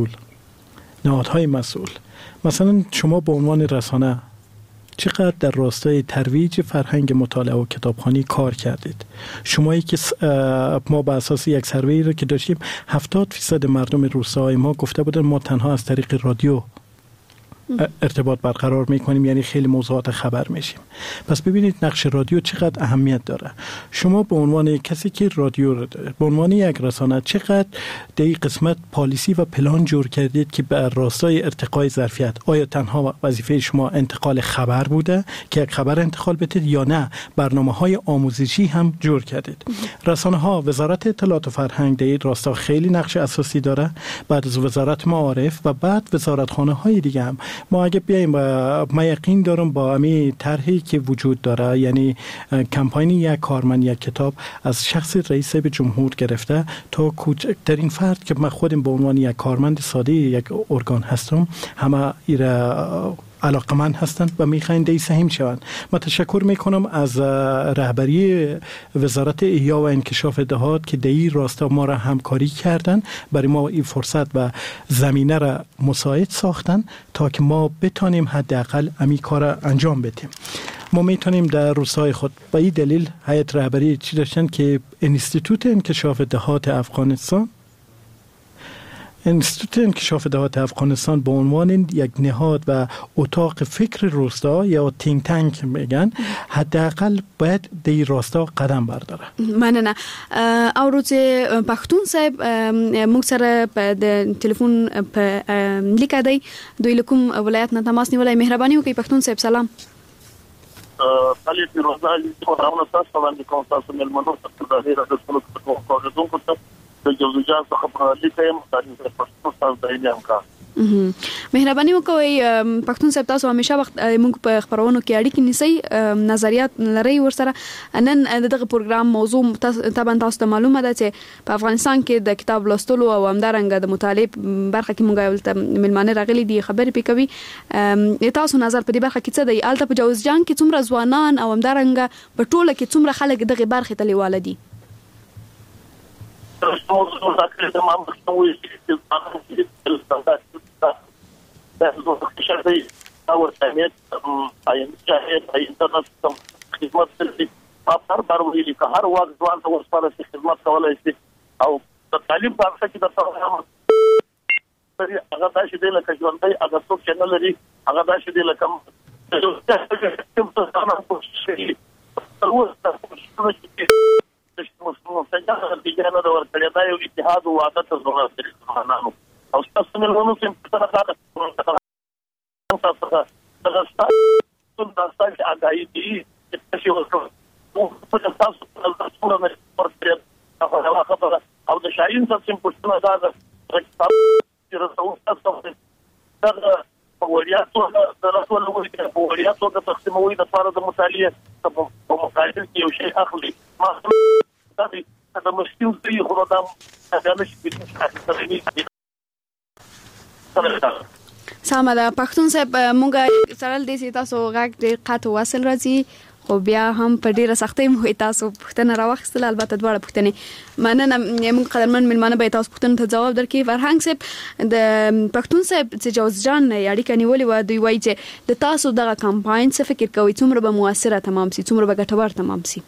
Speaker 5: مسئول مثلا شما به عنوان رسانه چقدر در راستای ترویج فرهنگ مطالعه و کتابخوانی کار کردید؟ شمایی که ما به اساس یک سروی رو که داشتیم 70% مردم روستاهای ما گفته بودن ما تنها از طریق رادیو ارتباط برقرار میکنیم یعنی خیلی موضوعات خبر میشیم پس ببینید نقش رادیو چقدر اهمیت داره شما به عنوان کسی که رادیو رو داره به عنوان یک رسانه چقدر در این قسمت پالیسی و پلان جور کردید که بر راستای ارتقای ظرفیت آیا تنها وظیفه شما انتقال خبر بوده که یک خبر انتقال بدید یا نه برنامه‌های آموزشی هم جور کردید رسانه‌ها وزارت اطلاعات و فرهنگ در این راستا خیلی نقش اساسی داره بعد از وزارت معارف و بعد وزارتخانه‌های دیگه هم ما اگه بیایم ما یقین دارم با همین طرحی که وجود داره یعنی کمپاین یک کارمند یک کتاب از شخص رئیس جمهور گرفته تا کوچکترین فرد که من خودم به عنوان یک کارمند ساده یک ارگان هستم همه ایره علاقمند هستند و میخواین دی سهم شوند. من تشکر میکنم از رهبری وزارت احیا و انکشاف دهات که دی راستا ما را همکاری کردن برای ما این فرصت و زمینه را مساعد ساختن تا که ما بتانیم حداقل همین کار انجام بدیم. ما میتونیم در روستای خود به این دلیل هیئت رهبری چی داشتن که انستیتوت انکشاف دهات افغانستان به عنوان یک نهاد و اتاق فکر روستا یا تینک تانک میگن حداقل باید در راستا قدم برداره.
Speaker 4: مننه. او روز پښتون صاحب موږ سره په ټلیفون په لیکه دی دوی کوم ولایت نه تماس نیولای مهرباني وکړئ پښتون صاحب سلام.
Speaker 8: علي روزالي خبرونه تاسو باندې کوم تاسو ملمنو تاسو د هیره د ټولو په کوم څه د جوزجان څخه په لیکه یم تاسو په تاسو د ایام کا
Speaker 4: مهرباني وکوي پښتون صاحب تاسو همیشه وخت موږ په خبرونو کې اړیکې نیسي نظریات لري ورسره نن دغه پروګرام موضوع طبعا تاسو ته معلومه ده چې په افغانستان کې د کتاب لوستلو او همدارنګه د مطالعه برخه کې موږ ملمانه راغلي دي خبرې پکوي تاسو نظر په دې برخه کې څه دی الته په جوزجان کې څومره ځوانان او همدارنګه په ټوله کې څومره خلک دغه برخه ته لیواله دي
Speaker 8: او سمعت جاهد انټرنیشنل خدمت سره په هر ویلي که هر وخت ځوان ته ورسره خدمت کولای شي او د تعلیم په اړه کې د څه هغه دا شي د لکه ژوندۍ هغه څوک چې نه لري هغه دا شي د لکه اتحاد او عادت زونه او تاسو نه لونو چې په هغه تاسو څنګه اگاهی دي چې ورکو په تاسو څنګه نه ورته خبره او د شاین څخه پوښتنه ده چې رسول تاسو دا وړیاتو د رسول الله په وړیاتو د تقسیموي د لپاره د مطالعه په مقایسه کې یو شی اخلي ما دا مشکل دی خو دا نشي کېدای
Speaker 4: سامه ده پښتون صاحب مونږه سره د تاسو غږ د قات وصل راځي خو بیا هم په ډیره سختۍ مو تاسو پوښتنه راوخستل البته دواړه پوښتنې مننه موږ قدرمن ملمانه به تاسو پوښتنه ته جواب درکړي فرهنګ صاحب د پښتون صاحب چې جوزجان اړیکه نیولې و دوی وایي چې د تاسو دغه کمپاین څه فکر کوي څومره به موثره تمام سي څومره به ګټور تمام سي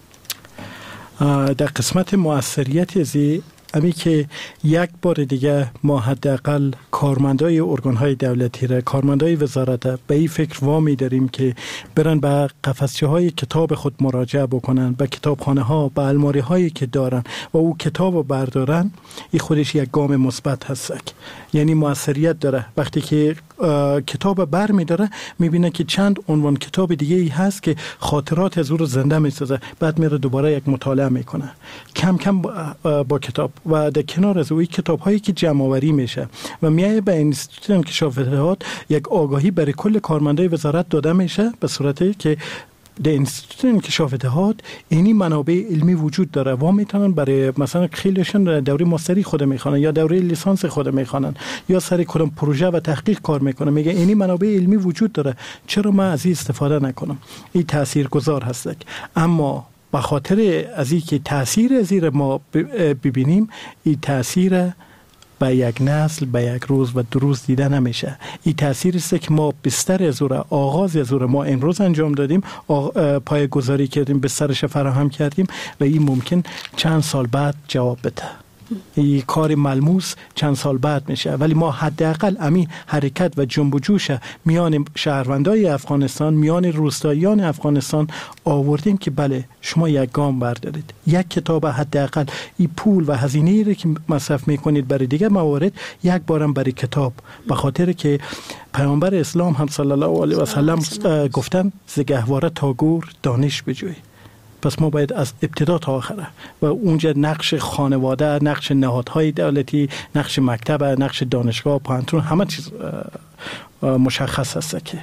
Speaker 5: در قسمت موثریت زی امی که یک بار دیگه ما حداقل کارمندای ارگان‌های دولتی را کارمندای وزارت به این فکر وامی داریم که برن به قفسه‌های کتاب خود مراجعه بکنن به کتابخانه‌ها به الماری‌هایی که دارن و او کتابو بردارن این خودش یک گام مثبت هست یعنی موثریت داره وقتی که کتاب بر می‌داره می‌بینه که چند عنوان کتاب دیگه ای هست که خاطرات از او رو زنده می‌سازه بعد میره دوباره یک مطالعه میکنه کم کم با کتاب و در کنار از اوی کتاب هایی که جمع آوری میشه و میایه به انستیتوت انکشاف اطلاعات یک آگاهی برای کل کارمندای وزارت داده میشه به صورتی که در انستیتوت انکشاف اطلاعات اینی منابع علمی وجود داره و میتونن برای مثلا خیلیشون دوره ماستری خود میخوانن یا دوره لیسانس خود میخوانن یا سر کدام پروژه و تحقیق کار میکنن میگه اینی منابع علمی وجود داره چرا من از این استفاده نکنم این تاثیرگذار هست اما به خاطر از این که تاثیر زیر ما ببینیم این تاثیر به یک نسل به یک روز و دو روز دیده نمیشه این تاثیر است که ما بستر از او آغاز از او ما امروز انجام دادیم پایه‌گذاری کردیم بسترش فراهم کردیم و این ممکن چند سال بعد جواب بده این کار ملموس چند سال بعد میشه ولی ما حداقل امین حرکت و جنب و جوش میان شهروندای افغانستان میان روستاییان افغانستان آوردیم که بله شما یک گام بردارید یک کتاب حداقل این پول و هزینه‌ای رو که مصرف میکنید برای دیگه موارد یک بارم برای کتاب به خاطر که پیامبر اسلام هم صلی الله علیه و سلم گفتن ز گهواره تا گور دانش بجوی پس ما باید از ابتدا تا آخره و اونجا نقش خانواده نقش نهادهای دولتی نقش مکتب نقش دانشگاه پوهنتون همه چیز مشخص هست که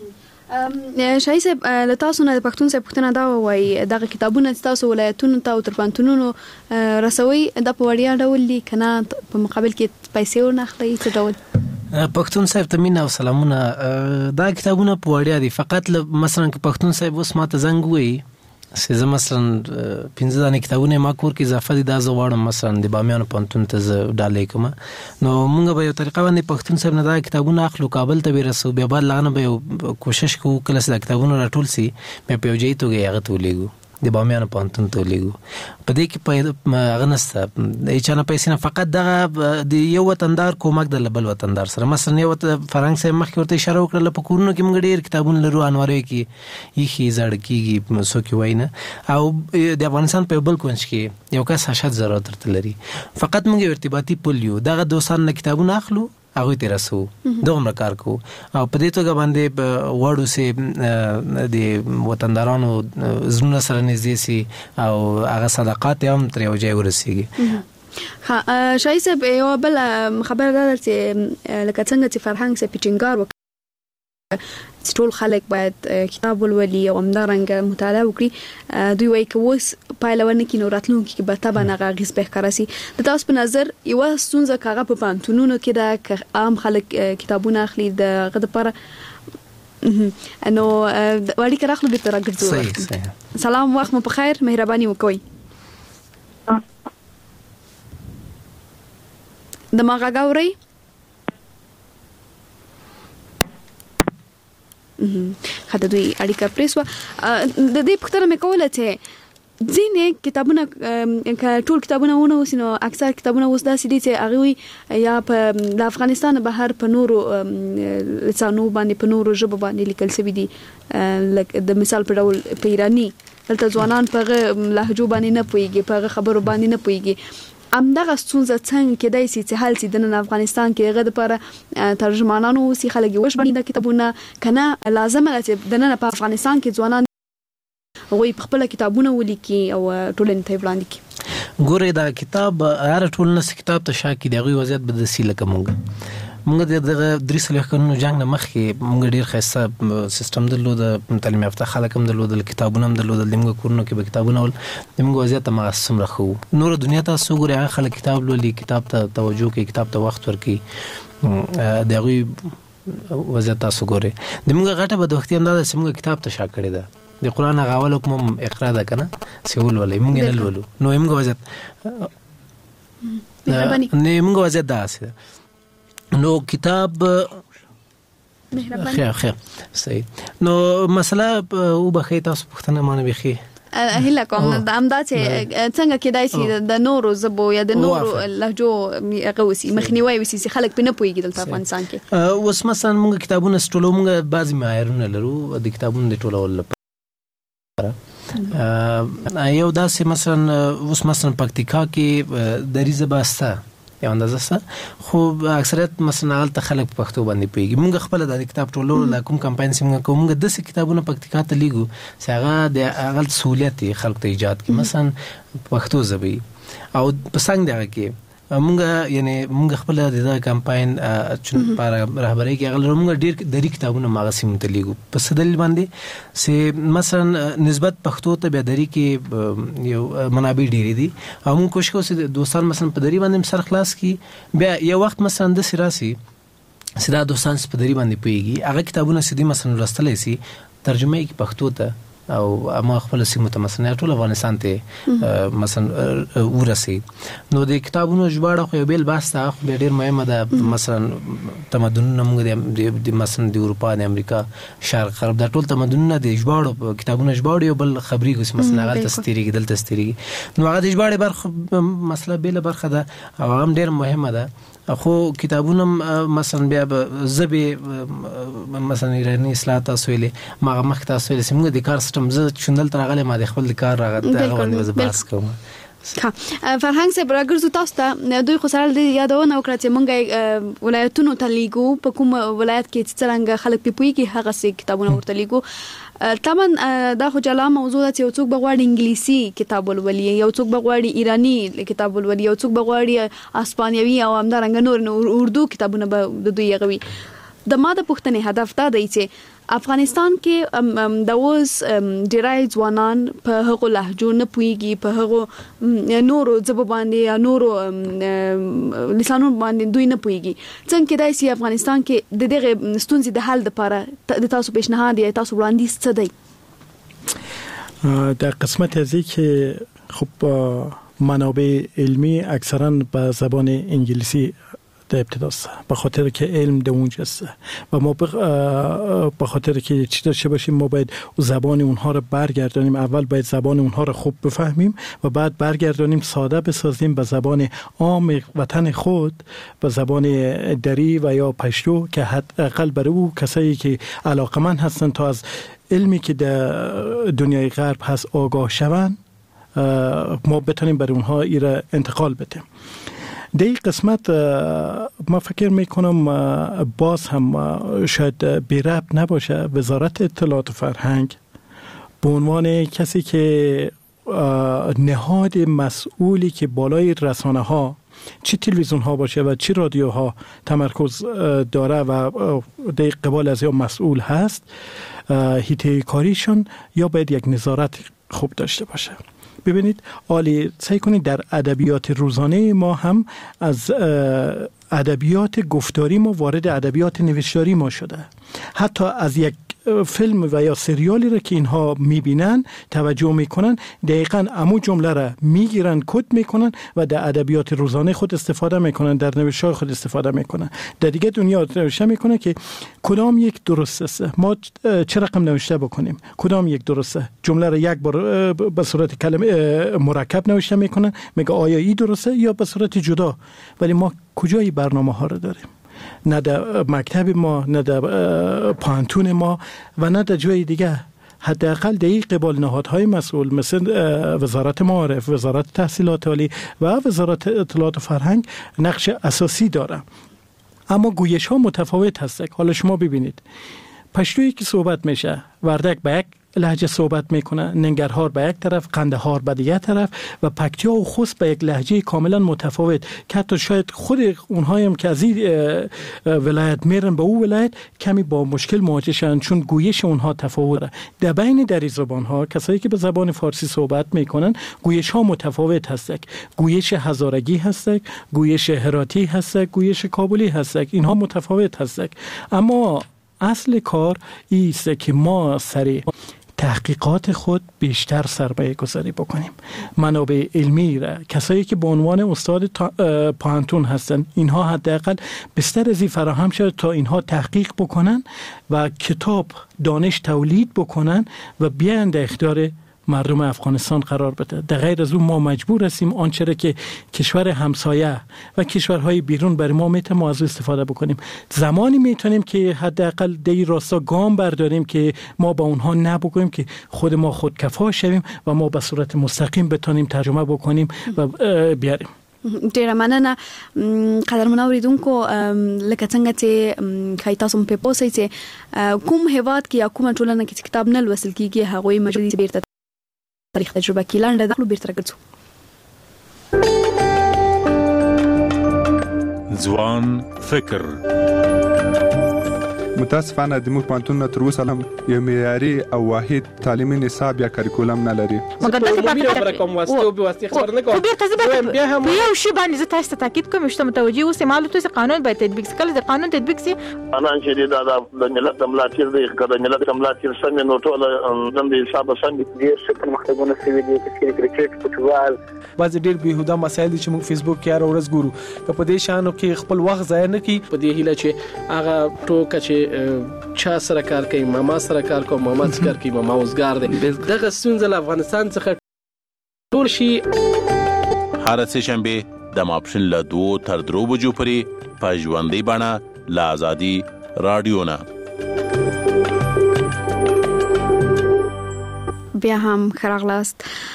Speaker 4: شای صاحب له تاسو نه پښتون صاحب پښتنه دا وایي دغه کتابونه تاسو ولایتونو ته او ترپانتونونو رسوي د پوړیا ډول دي کنه په مقابل کې پیسې ورنخلي څه ډول
Speaker 6: پښتون صاحب ته مینا او سلامونه دا کتابونه پوړیا دي فقط مثلا که پښتون صاحب اوس ماته زنګ وایي سه مثلا 15 دانه کتابونه ما کور کې اضافه دي دا زوړم مثلا د بامیان پونتون ته ډالې کوم نو موږ به یو طریقه باندې پښتون صاحب نه دا کتابونه اخلو کابل ته ورسو بیا بعد لغنه به کوشش کوو کله چې دا کتابونه راټول سي مې په یوځای توګه هغه تولېګو د بامیان پونتون تولېګو په دې کې هغه نسته چې نه پیسې نه فقط دغه د یو وطندار کومک د بل وطندار سره مثلا یو فرانک صاحب مخکې ورته اشاره وکړه په کورونو کې موږ ډېر کتابونه لرو انوارې کې یخي زړ کېږي سو کې وای نه او د افغانستان په بل کونج کې یو کس 80 درته لري فقط موږ ارتباطي پول یو دغه دوستان نه کتابونه اخلو هغه ته رسو دومره کار کو او په دې توګه باندې وړو سي د وطندارانو زمونه سره نږدې سي او هغه صدقات هم تر یو ځای ورسیږي
Speaker 4: ها شای صاحب یو بل خبر ده چې لکه څنګه چې فرهنګ سه پیچنګار وکړي ټول خلک باید کتاب ولولي او همدارنګه مطالعه وکړي دوی وایي که اوس پایلونه کې نو راتلونکي کې به طبعا هغه اغېز به ښکاره سي د تاسو په نظر یوه ستونزه که هغه په پوهنتونونو کې ده که عام خلک کتابونه اخلي د هغه دپاره نو اړیکه راخلو بېرته راګرځو سلام وخت مو په خیر مهرباني وکوئ د ما غږ اورئ خاطر دوی اړیکه پریسوا د دې پختره مې کوله چې ځینې کتابونه ټول کتابونه ونه وسینو اکثر کتابونه اوس داسې دي چې هغه یا په افغانستان بهر په نورو لسانو باندې په نورو ژبو باندې لیکل شوی دي لکه د مثال په ډول په ایرانی دلته ځوانان په لهجو باندې نه پوهیږي په خبرو باندې نه پوهیږي همدغه ستونزه څنګه کېدای شي چې حل سي د افغانستان کې هغه لپاره ترجمانانو سي خلک وش باندې کتابونه کنه لازمه ده چې د نن په افغانستان کې ځوانان وګوري په خپل کتابونه ولیکي او ټولنې ته وړاندې کړي
Speaker 6: ګوره دا کتاب هر ټولنه کتاب ته شاکې دی وضعیت به د سیله کومګه موږ د درې قانون جنگ نه مخکې موږ ډیر خاصه سیستم درلود تعلیم یافته خلک هم درلود کتابونه هم درلود موږ کورونو کې به کتابونه ول موږ وضعیت مقسم راخو نور دنیا ته سوګوري هغه خلک کتاب لولي کتاب ته توجه کوي کتاب ته وخت ورکي دغه وضعیت تاسو ګوري د موږ غټه به د وخت هم دا موږ کتاب ته شا کړی ده د قران غاول کوم اقرا ده کنه سیول ولې موږ نه لولو نو موږ وضعیت نه موږ وضعیت ده نو کتاب خیر صحیح نو مسله او بخې تاسو پښتنه مانه بخي
Speaker 4: هله کوم د امدا چې څنګه کېدای شي د نورو زبو یا د نورو لهجو غوسي مخنیوي وسی خلک په نه پويږي د افغانستان کې
Speaker 6: اوس مثلا موږ کتابونه ستولو موږ بعضی معیارونه لرو د کتابونو د ټولول لپاره یو داسې مثلا اوس مثلا پکتیکا کې دریزه باسته یا اندازه سره خو اکثریت مثلا غلط خلک په پښتو باندې پیږي موږ خپل د کتاب ټولو لا کوم کمپاین سیمه کوم د دې کتابونو پکتیکا ته لیګو څنګه د غلط سہولیت خلک ته ایجاد کی مثلا پښتو زبې او پسنګ دغه کې موږ یعنی موږ خپل د کمپاین چون پر رهبری کې غل موږ ډیر د کتابونو مغاسم ته لیګو په سدل باندې سه مثلا نسبت پښتو ته به دری کې یو منابع ډیر دي او موږ کوشش کوو چې دوستان مثلا په دری باندې سر خلاص کی بیا یو وخت مثلا د سراسي سدا دوستان په دری باندې پیږي هغه کتابونه سدي مثلا ولستلې سي ترجمه کې پښتو ته او ما خپل سیمه ته مثلا ټول افغانستان ته مثلا ورسي نو د کتابونو ژباړه خو بیل باسته خو ډیر مهمه ده مثلا تمدنونه موږ د مثلا د اروپا د امریکا شرق غرب د ټول تمدنونه د ژباړو کتابونو ژباړو بل خبري کوم مثلا غلط تستریږي دلته تستریږي نو هغه د ژباړې برخه مسله بیل برخه ده او هم ډیر مهمه ده خو کتابونه مثلا بیا زبې مثلا ایرانی اصلاحات تاسو ویلې ما مخ تاسو ویلې سیمه د کار سیستم زه چوندل ترغله ما د خپل کار راغله باندې وزباس کوم
Speaker 4: فرهنګ سے برګرزو تاسو ته دوی خو سره یادونه وکړه چې مونږه ولایتونو ته لیګو په کوم ولایت کې چې څنګه خلک په پوي کې هغه سي کتابونه ورته لیګو طبعا دا خو جلا موضوع ده چې یو څوک بغواړي انګلیسي کتاب ولولي یو څوک بغواړي ایرانی کتاب ولولي یو څوک بغواړي اسپانیوي او همدارنګه نور اردو کتابونه به د دوی غوي د ماده پښتنې هدف دا دی چې افغانستان کې د اوس ډیرای ځوانان په هغو لهجو نه پويږي په هغو نورو ژبو باندې یا نورو لسانو باندې دوی نه پويږي څنګه کېدای شي افغانستان کې د دغه ستونزې د حل لپاره د تاسو پیشنهاد یا تاسو وړاندیز څه دی
Speaker 5: در قسمت ازی که خب منابع علمی اکثرا به زبان انگلیسی در ابتداست به خاطر که علم در اونجاست و ما به خاطر که چی داشته باشیم ما باید زبان اونها رو برگردانیم اول باید زبان اونها رو خوب بفهمیم و بعد برگردانیم ساده بسازیم به زبان عام وطن خود به زبان دری و یا پشتو که حداقل برای او کسایی که علاقمند هستن تا از علمی که در دنیای غرب هست آگاه شوند ما بتونیم برای اونها ایره انتقال بدیم در این قسمت ما فکر میکنم باز هم شاید بی ربط نباشه وزارت اطلاعات و فرهنگ به عنوان کسی که نهاد مسئولی که بالای رسانه ها چی تلویزیون ها باشه و چی رادیو ها تمرکز داره و در قبال از یا مسئول هست حیطه کاریشون یا باید یک نظارت خوب داشته باشه. ببینید عالی سعی کنید در ادبیات روزانه ما هم از ادبیات گفتاری ما وارد ادبیات نوشتاری ما شده. حتی از یک فیلم و یا سریالی را که اینها میبینن توجه میکنن دقیقاً امو جمله را میگیرن کد میکنن و در ادبیات روزانه خود استفاده میکنن، در نوشتار خود استفاده میکنن. در دیگه دنیا نوشته میکنه که کدام یک درست است، ما چه رقم نوشته بکنیم، کدام یک درسته. جمله را یک بار به صورت کلمه مرکب نوشته میکنن، میگه آیا این درسته یا به صورت جدا. ولی ما کجای برنامه ها رو داریم؟ نه در مکتب ما، نه در پانتون ما و نه در جای دیگه. حداقل در این قبال نهادهای مسئول مثل وزارت معارف، وزارت تحصیلات عالی و وزارت اطلاعات و فرهنگ نقش اساسی داره. اما گویش ها متفاوت هست. حالا شما ببینید پشتویی که صحبت میشه وردک به یک لهجه صحبت میکنه، ننگرهار به یک طرف، قندهار به دیگه طرف و پکتیا و خوست به یک لهجه کاملا متفاوت که حتی شاید خود اونهایی هم که از این ولایت میرن به او ولایت کمی با مشکل مواجه شدن چون گویش اونها تفاوته. در بین دری زبان ها کسایی که به زبان فارسی صحبت میکنن گویش ها متفاوت هستند. گویش هزارگی هستند، گویش هراتی هستند، گویش کابلی هستند. اینها متفاوت هستند. اما اصل کار ایست که ما سری تحقیقات خود بیشتر سرمایه گذاری بکنیم. منابع علمی را کسایی که به عنوان استاد پانتون هستن اینها حداقل بستر ازی فراهم شد تا اینها تحقیق بکنن و کتاب دانش تولید بکنن و بیان در اختیار مردم افغانستان قرار بده. در غیر از اون ما مجبور هستیم آنچه را که کشور همسایه و کشورهای بیرون برای ما میتونه از استفاده بکنیم. زمانی میتونیم که حداقل در راستا گام برداریم که ما با اونها نبگوییم که خود ما خودکفا شویم و ما به صورت مستقیم بتونیم ترجمه بکنیم و بیاریم.
Speaker 4: ډیره مننه قدرمن اوریدونکو. لکه څنګه چې کای تاسو په پوسې چې کوم هیواد کې یا کومه ټولنه کې کتاب نه لوستل کیږي هغوی مجلس بیرته تاریخ تجربه کې لاندې داخلو بیرته راګرځو.
Speaker 3: ځوان فکر
Speaker 9: متاسفانه د موږ پانتون تر اوسه هم یو معیاري او واحد تعلیمي نصاب یا کریکولم نه لري.
Speaker 10: مګر دغه په کوم واسطه او به واسطه خبر نه کوم. بیا هم یو شی باندې زه تاسو ته تاکید کوم چې متوجي اوسئ معلومات چې قانون باید تطبیق شي. کله د قانون تطبیق شي
Speaker 8: انا چې د ملت د ملاتیر دی کله ملت د ملاتیر څنګه نو ټول د حساب څنګه ډیر څه پرمختګونه شوي دي چې کرکټ فوټبال
Speaker 11: بعض ډیر بهوده مسایل دي چې موږ فیسبوک کې هر ورځ ګورو. که په دې شانو کې خپل وخت ضایع نه کړي
Speaker 10: په دې هیله چې هغه ټوکه چې چا سره کار کوي ماما سره کار کوي ماما سره کار کوي ماما اوسګار دی دغه ستونزه له افغانستان څخه ټول شي.
Speaker 12: هر څه شنبه د ماپښین له 2 تر 3 بجو پورې په ژوندۍ بڼه له آزادي رادیو نه.
Speaker 4: بیا هم خراغلاست.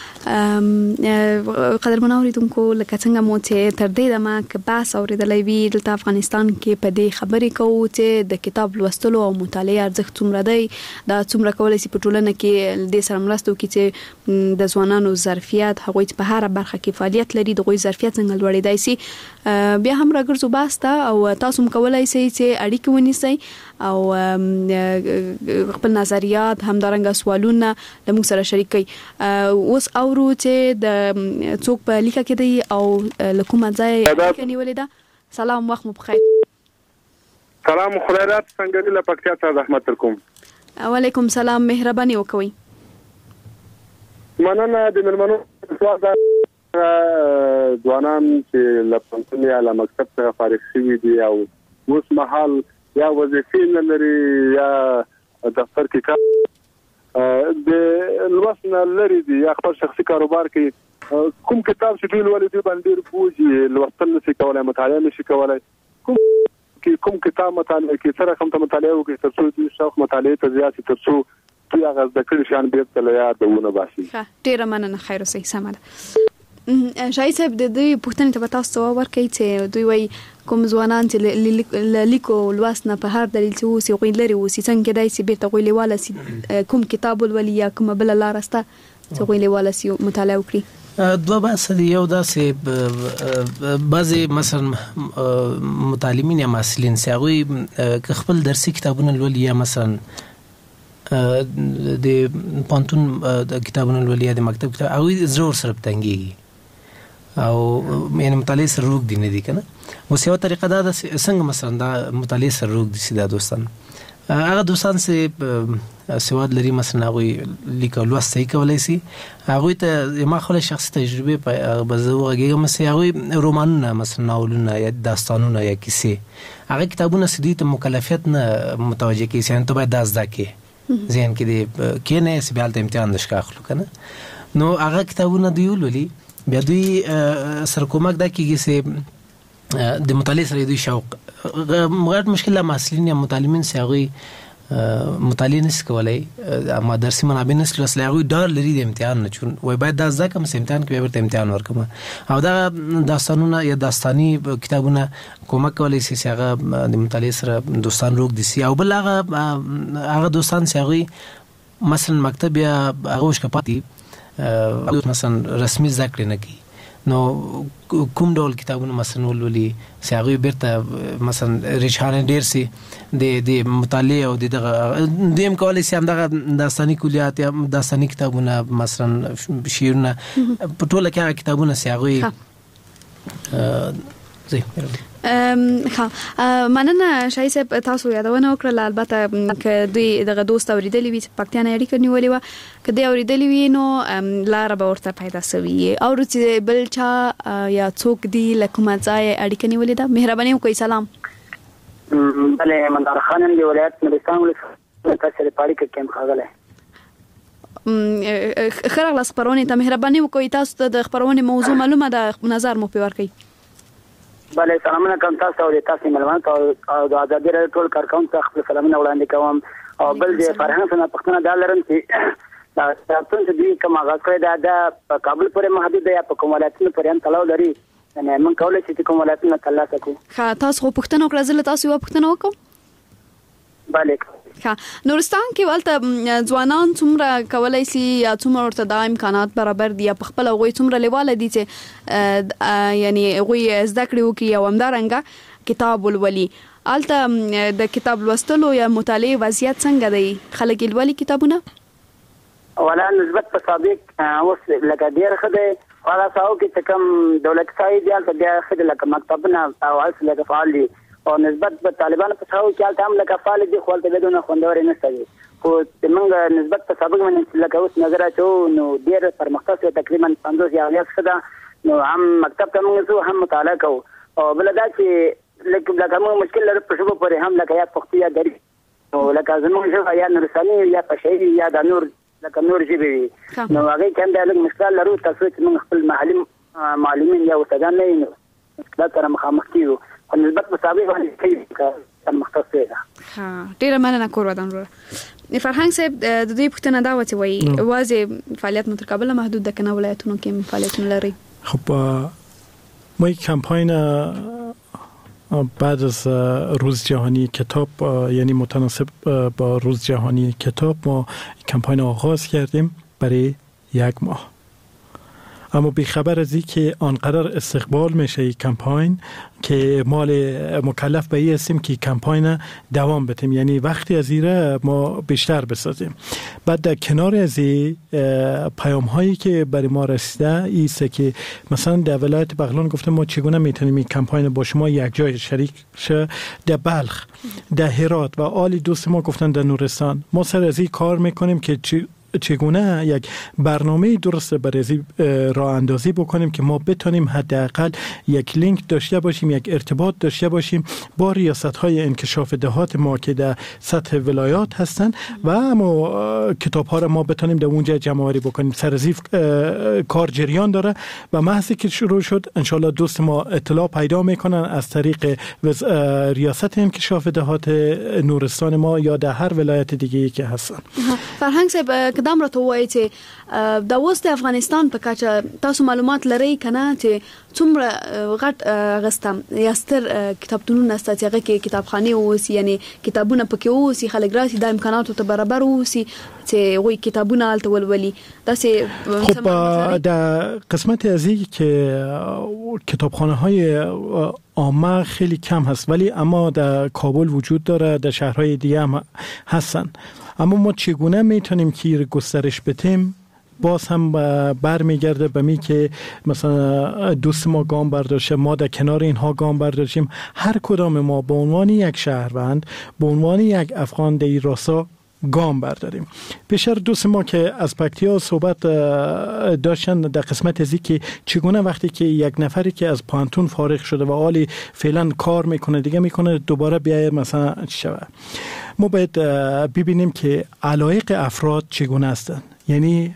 Speaker 4: قدرمن اوریدونکو لکه څنګه مو چې تر دې دمه که بحث اوریدلای وی د افغانستان کې په دې خبرې کوو چې د کتاب لوستلو او مطالعه ارزښت څومره دی، دا څومره کولای شي په ټولنه کې د سره مرسته وکړي چې د ځوانانو ظرفیت هغوی په هر برخه کې فعالیت لري دغوی ظرفیت څنګه لوړیدای شي. بیا هم راګرځو باسته او تاسو هم کولای شئ چې اړیکه ونیسئ او خپل نظریات همدارنګه سوالونه له موږ سره شریک کړئ. اوس اورو چې د څوک په لیکه کې دی او له کومه ځای نیولې ده. سلام وخت مو بخیر.
Speaker 7: سلام خیرات څنګه دی له پکتیا ته رحمت کوم.
Speaker 4: وعلیکم سلام مهرباني وکوي.
Speaker 7: مننه د ملمنو سوال ځوانان چې له پنځه یا له مکتب څخه فارغ شوي دي او اوس مهال یا وظیفې نه لري یا دفتر کې کار د لوست نه لري دي یا خپل شخصي کاروبار کې کوم کتاب چې دوی ولې دوی باندې بوجي لوستل نشي کولای، مطالعه نشي کولای، کوم کتاب مطالعه کې سره کوم مطالعه وکړي تر څو دوی شوق مطالعه ته زیات تر څو دوی هغه د کړي شان بیرته له یادونه باسي.
Speaker 4: ښه ډیره مننه خیر اوسئ. سمه ده. شاید صاحب د دوی پوښتنې ته تاسو ورکړئ چې دوی وایي کوم ځوانان چې لیکو لوست نه په هر دلیل چې اوسې غوی لري اوسې څنګه کېدای شي بیرته غوی لیواله شي کوم کتاب ولولي یا کومه بله لاره شته څه ویلي ولسی مطالعه وکړي.
Speaker 6: دوه بحث دي. یو داسې بعضې مثلا متعلمین یا محصلین چې هغوی که خپل درسي کتابونه لولي یا مثلا د پانتون د کتابونو لولي یا د مکتب کتاب هغوی زړه ورسره تنګېږي او یعنې مطالعې سره روږ دي نه دي که نه. اوس یوه طریقه دا ده څنګه مثلا دا مطالعې سره روږ دي چې دا دوستان هغه دوستان چې سواد لري مثلا هغوی لیک او لوست صحیح کولی شي هغوی ته ما خپله شخصي تجربې به زه وغږېږم چې هغوی رومانونه مثلا ناولونه یا داستانونه یا کیسې هغه کتابونه چې دوی ته مکلفیت نه متوجه کوي یعنې ته باید دا زده کړې ذهن کې دی کېنه چې بیا هلته امتحان د شکا اخلو که نه. نو هغه کتابونه دوی ولولي بیا دوی سره کومک دا کېږي چې د مطالعې سره دوی شوق غټ مشکل لا محصلین یا متعلمین چې هغوی مطالعه نشي کولی اما درسي منابع نشي لوستلی هغوی ډار لري د امتحان نه چون وایي باید دا زده کړم چې امتحان کې بیا ورته امتحان ورکړم او دا داستانونه یا داستاني کتابونه کومک کولی شي چې هغه د مطالعې سره دوستان روږدي شي او بل هغه دوستان چې هغوی مثلا مکتب یا هغه وشکه پاتې مثلا رسمي زده کړې نه کوي نو کوم ډول کتابونه مثلا ولولي چې هغوی بیرته مثلا رجحان ډېر سي د مطالعې او دوی هم کولی شي همدغه داستاني کلیات یا داستاني کتابونه مثلا شعرونه په ټوله کې هغه کتابونه چې هغوی
Speaker 4: مننه شاهي صاحب تاسو یادونه وکړه البته که دوی دغه دوست اوریدلی وي پکتیا نه اړیکه نیولې وه که دوی اوریدلی وي نو لاره به ورته پیدا سوي او چې بل چا یا څوک دی له کومه ځایه اړیکه نیولې ده مهرباني وکړئ. سلام.
Speaker 13: بله مندار خان دی ولایت نورستان ولایت تاسو د پاړیکه کې مخاغله
Speaker 4: خراغله خبرونه ته مهرباني وکړئ تاسو ته د خبرونه موضوع معلومه ده نظر مو په ورکړئ.
Speaker 13: بله سلامونه کوم تاسو او تاسو ملوان او د ازادي راډیو ټول کارکون ته خپل سلامونه وړاندې کوم او بل د فرهنګ څخه پښتنه دا لرم چې دا تاسو چې دوی کوم هغه کړی دا په کابل پورې محدود یا په کوم ولایتونو پورې هم تړاو لري نه من کولای شي چې کوم ولایتونو ترلاسه کړو.
Speaker 4: ښه تاسو خو پښتنه وکړه زه تاسو یو پښتنه وکم.
Speaker 13: بله
Speaker 4: ښه نورستان کې ولته ځوانان څومره کولای شي یا څومره ورته دا امکانات برابر دي یا په خپل هغوی څومره لیواله دي چې یعنی هغوی زده کړې وکړي او همدارنګه کتاب ولولي هلته د کتاب لوستلو یا مطالعې وضعیت څنګه دی خلک یې لولي کتابونه؟
Speaker 13: اولا نسبت په سابق اوس لکه ډېر ښه دی هغه ساو کې چې کوم دولتي ځای دی هلته بیا ښه دی لکه مکتبونه او هلته لکه فعال دي او نسبت په طالبانو په څاو کې هلته هم لکه فعال دي خو هلته بدونه خوندورې نشته دي خو زمونږ نسبت په سابق باندې لکه اوس نظر اچوو نو ډېر پرمختګ شوی تقریبا 50 یا 80 ښه ده نو هم مکتب ته موږ ځو هم مطالعه کوو او بله دا چې لکه موږ مشکل لرو په ژبو پورې هم لکه یا پښتو یا دري نو لکه زمونږ ژبه یا نورستاني یا پشهري یا د نور لکه نور ژبې وي نو هغې کې هم دا لږ مشکل لرو تر څو چې موږ خپل محلي معلمین یا استادان نه وي نو مشکلات سره مخامخ کېږو خو نسبت په سابق باندې کوي مختص دی.
Speaker 4: ها ډیره مننه کور ودان وروره. فرهنګ صاحب د دې پوښتنه دا و چې وایي واځي فعالیت مو تر کابل محدود ده کنه ولایتونو کې فعالیتونه لري؟
Speaker 5: خب ما یک کمپاین بعد از روز جهانی کتاب یعنی متناسب با روز جهانی کتاب ما کمپاین آغاز کردیم برای 1 ماه اما بیخبر از این که آنقدر استقبال میشه این کمپاین که مال مکلف به این هستیم که کمپاین دوام بدیم یعنی وقتی از ایره ما بیشتر بسازیم. بعد در کنار از این پیام هایی که برای ما رسیده ایسته که مثلا در ولایت بغلان گفتم ما چگونه میتونیم این کمپاین با شما یک جای شریک شه در بلخ در هرات و آلی دوست ما گفتن در نورستان ما سر از این کار میکنیم که چگونه یک برنامه درست برای راه اندازی بکنیم که ما بتونیم حداقل یک لینک داشته باشیم یک ارتباط داشته باشیم با ریاست‌های انکشاف دهات ما که در سطح ولایات هستن و اما کتاب‌ها را ما بتونیم در اونجا جمع‌آوری بکنیم. سرزیف کار جریان داره و محضی که شروع شد انشالله دوست ما اطلاع پیدا میکنن از طریق ریاست انکشاف دهات نورستان ما یا در هر ولایت دیگه‌ای که هستن.
Speaker 4: فرهنگ صاحب که دام راته وایي چې د اوس د افغانستان په کچه تاسو معلومات لرئ کنه چې څومره غټ غستم یاستر کتابتونونه ستاسو کې کتابخانه اوسي یعنی کتابونه پکې اوسي خلک راسي د امکاناتو ته برابر اوسي چې وایي کتابونه الته ولولي داسې
Speaker 5: خب در قسمت ازی که کتابخانه های عامه خیلی کم هست ولی اما در کابل وجود داره در شهرهای دیگه هم هستن اما ما چگونه میتونیم که گسترش بدیم باز هم برمیگرده به می که مثلا دوست ما گام برداشته ما در کنار اینها گام برداشتیم هر کدام ما به عنوان یک شهروند به عنوان یک افغان در این راستا گام برداریم. پیشتر دوست ما که از پکتیا صحبت داشتن در قسمت ازی که چگونه وقتی که یک نفری که از پانتون فارغ شده و حالی فعلا کار میکنه دیگه میکنه دوباره بیاید مثلا شود ما باید ببینیم که علایق افراد چگونه هستند یعنی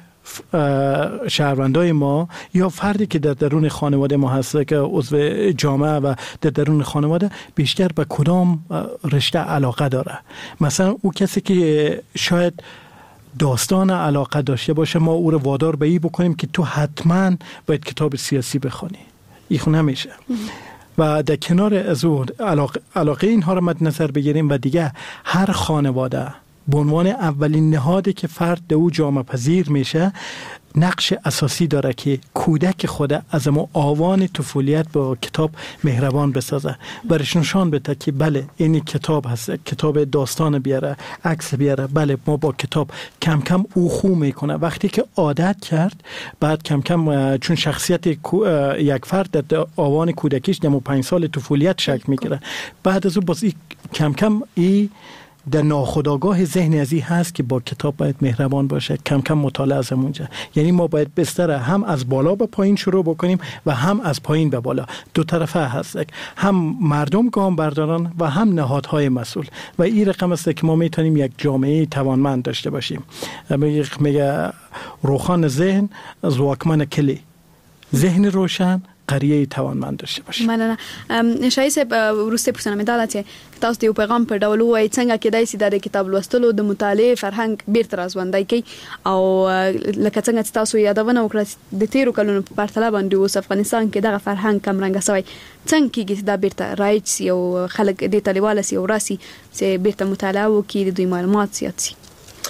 Speaker 5: شهروندای ما یا فردی که در درون خانواده ما هست که عضو جامعه و در درون خانواده بیشتر به کدام رشته علاقه داره مثلا او کسی که شاید داستان علاقه داشته باشه ما او رو وادار به این بکنیم که تو حتما باید کتاب سیاسی بخونی این نمیشه و در کنار از اون علاقه اینها رو مد نظر بگیریم و دیگه هر خانواده به عنوان اولین نهادی که فرد در او جامعه پذیر میشه نقش اساسی داره که کودک خود از ما آوان طفولیت با کتاب مهربان بسازه برش نشان بده که بله این کتاب هست کتاب داستان بیاره عکس بیاره بله ما با کتاب کم کم او خو میکنه وقتی که عادت کرد بعد کم کم چون شخصیت یک فرد در آوان کودکیش در 5 سال طفولیت شکل میگیره بعد از اون باز کم کم در ناخودآگاه ذهن ازی هست که با کتاب باید مهربان باشه کم کم مطالعه از اونجا یعنی ما باید بستر هم از بالا به پایین شروع بکنیم و هم از پایین به بالا دو طرفه هست هم مردم گام بردارن و هم نهادهای مسئول و این رقم است که ما میتونیم یک جامعه توانمند داشته باشیم میگه روخان ذهن زواکمن کلی ذهن روشن قریه توانمند داشته باشیم.
Speaker 4: مننه. شایي صاحب وروسته پوښتنه مې دا چې تاسو د یو پیغام په ډول وایي څنګه کېدای شي د کتاب لوستلو د مطالعې فرهنګ بیرته راځوندای کوي او لکه څنګه چې تاسو یادونه وکړه د تیرو کلونو په پرتله باندې اوس افغانستان کې دغه فرهنګ کم رنګه شوی څنګه کېږي چې دا بیرته رایج سي او خلک دې تلیواله سي او راسي چې بیرته مطالعه وکړي د دوی معلومات زیات سي.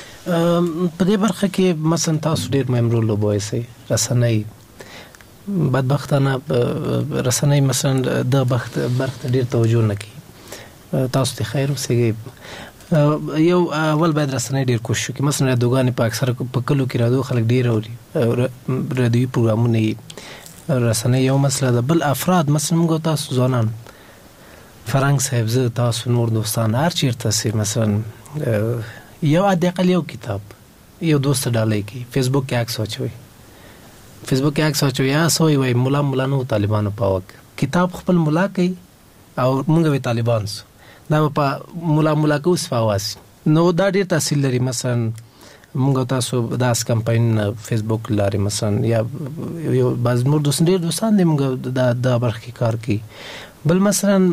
Speaker 6: په دې برخه کې مثلا تاسو ډېر مهم رول لوبوي رسنۍ بدبختانه رسنۍ مثلا د برخه ډیر توجه نه کوي تاسو ته خیر وسګي یو اول باید رسنۍ ډیر کوشش وکړي مثلا دوګانې په اکثر په کلو کې رادیو خلک ډیر اوري رادیو پروګرامونه رسنۍ یو مسله ده بل افراد مثلا موږ تاسو ځوانان فرانک صاحب زه تاسو نور دوستان هر چیرته سي مثلا یو اقل یو کتاب یو دوست ډالۍ کی فیسبوک کې عکس واچوي فیسبوک کې عکس واچوي یا سوې وای مولا نو طالبانو پاوک کتاب خپل مولا کوي او موږ وی طالبان سو دا په مولا کو سفاواس نو دا ډیر تاثیر لري مثلا موږ تاسو داس کمپاین فیسبوک لري مثلا یا یو باز نور دوستان دې موږ دا برخه کار کوي بل مثلا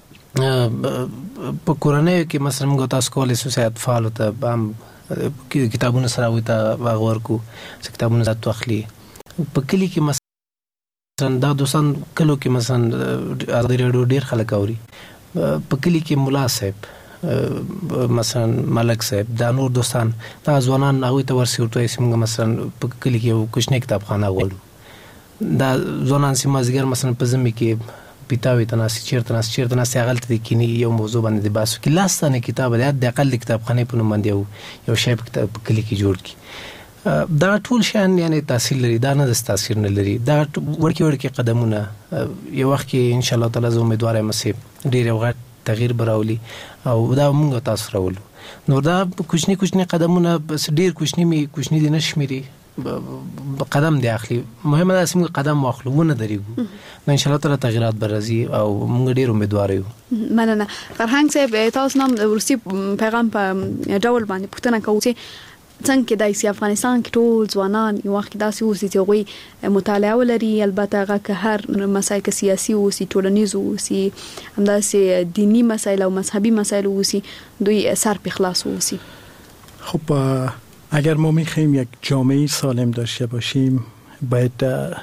Speaker 6: په کورنۍ کې مثلا موږ تاسو کولای شو سات فعال ته هم کتابونه سره وي ته واغور کو کتابونه زات واخلي په کلی کې مثلا دا دوستان کلو کې مثلا ډېر ډېر خلک اوري په کلی کې مولا صاحب مثلا ملک صاحب دا نور دوستان دا ځوانان هغه ته ورسي ورته سیمه مثلا په کلی کې کوچنی کتابخانه غوړو دا ځوانان سیمازګر مثلا په زمي کې پیتاوي تناسي چیرته ناس هغه ته کینی یو موضوع باندې باسو کې لاستانه کتاب د اقل کتابخانه په نوم باندې یو شی په کلی کې جوړ کی دا ټول شان یعنی تاثیر لري دا نه د تاثیر نه لري دا ورکی قدمونه یو وخت کې ان شاء الله تعالی زه امیدوار یم چې ډیر غټ تغییر براولي او دا موږ تاسو راولو نو دا کوچنی قدمونه بس ډیر کوچنی دي نشمري قدم دی اخلي مهمه ده چې قدم واخلو ونه درېږو نو ان شاء الله تعالی تغیرات برازي او موږ ډیر امیدوار یو.
Speaker 4: مننه. فرهنګ صاحب تاسو نام ورسي پیغام په ډول باندې پوښتنه کوو چې څنګه کېدای شي افغانستان کې ټول ځوانان یو وخت داسې اوسي چې هغوی مطالعه ولري البته هغه که هر مسایل که سیاسي اوسي ټولنیز اوسي همداسې دینی مسایل او مذهبي مسایل اوسي دوی سر په خلاص اوسي.
Speaker 5: خب اگر ما میخوایم یک جامعه سالم داشته باشیم باید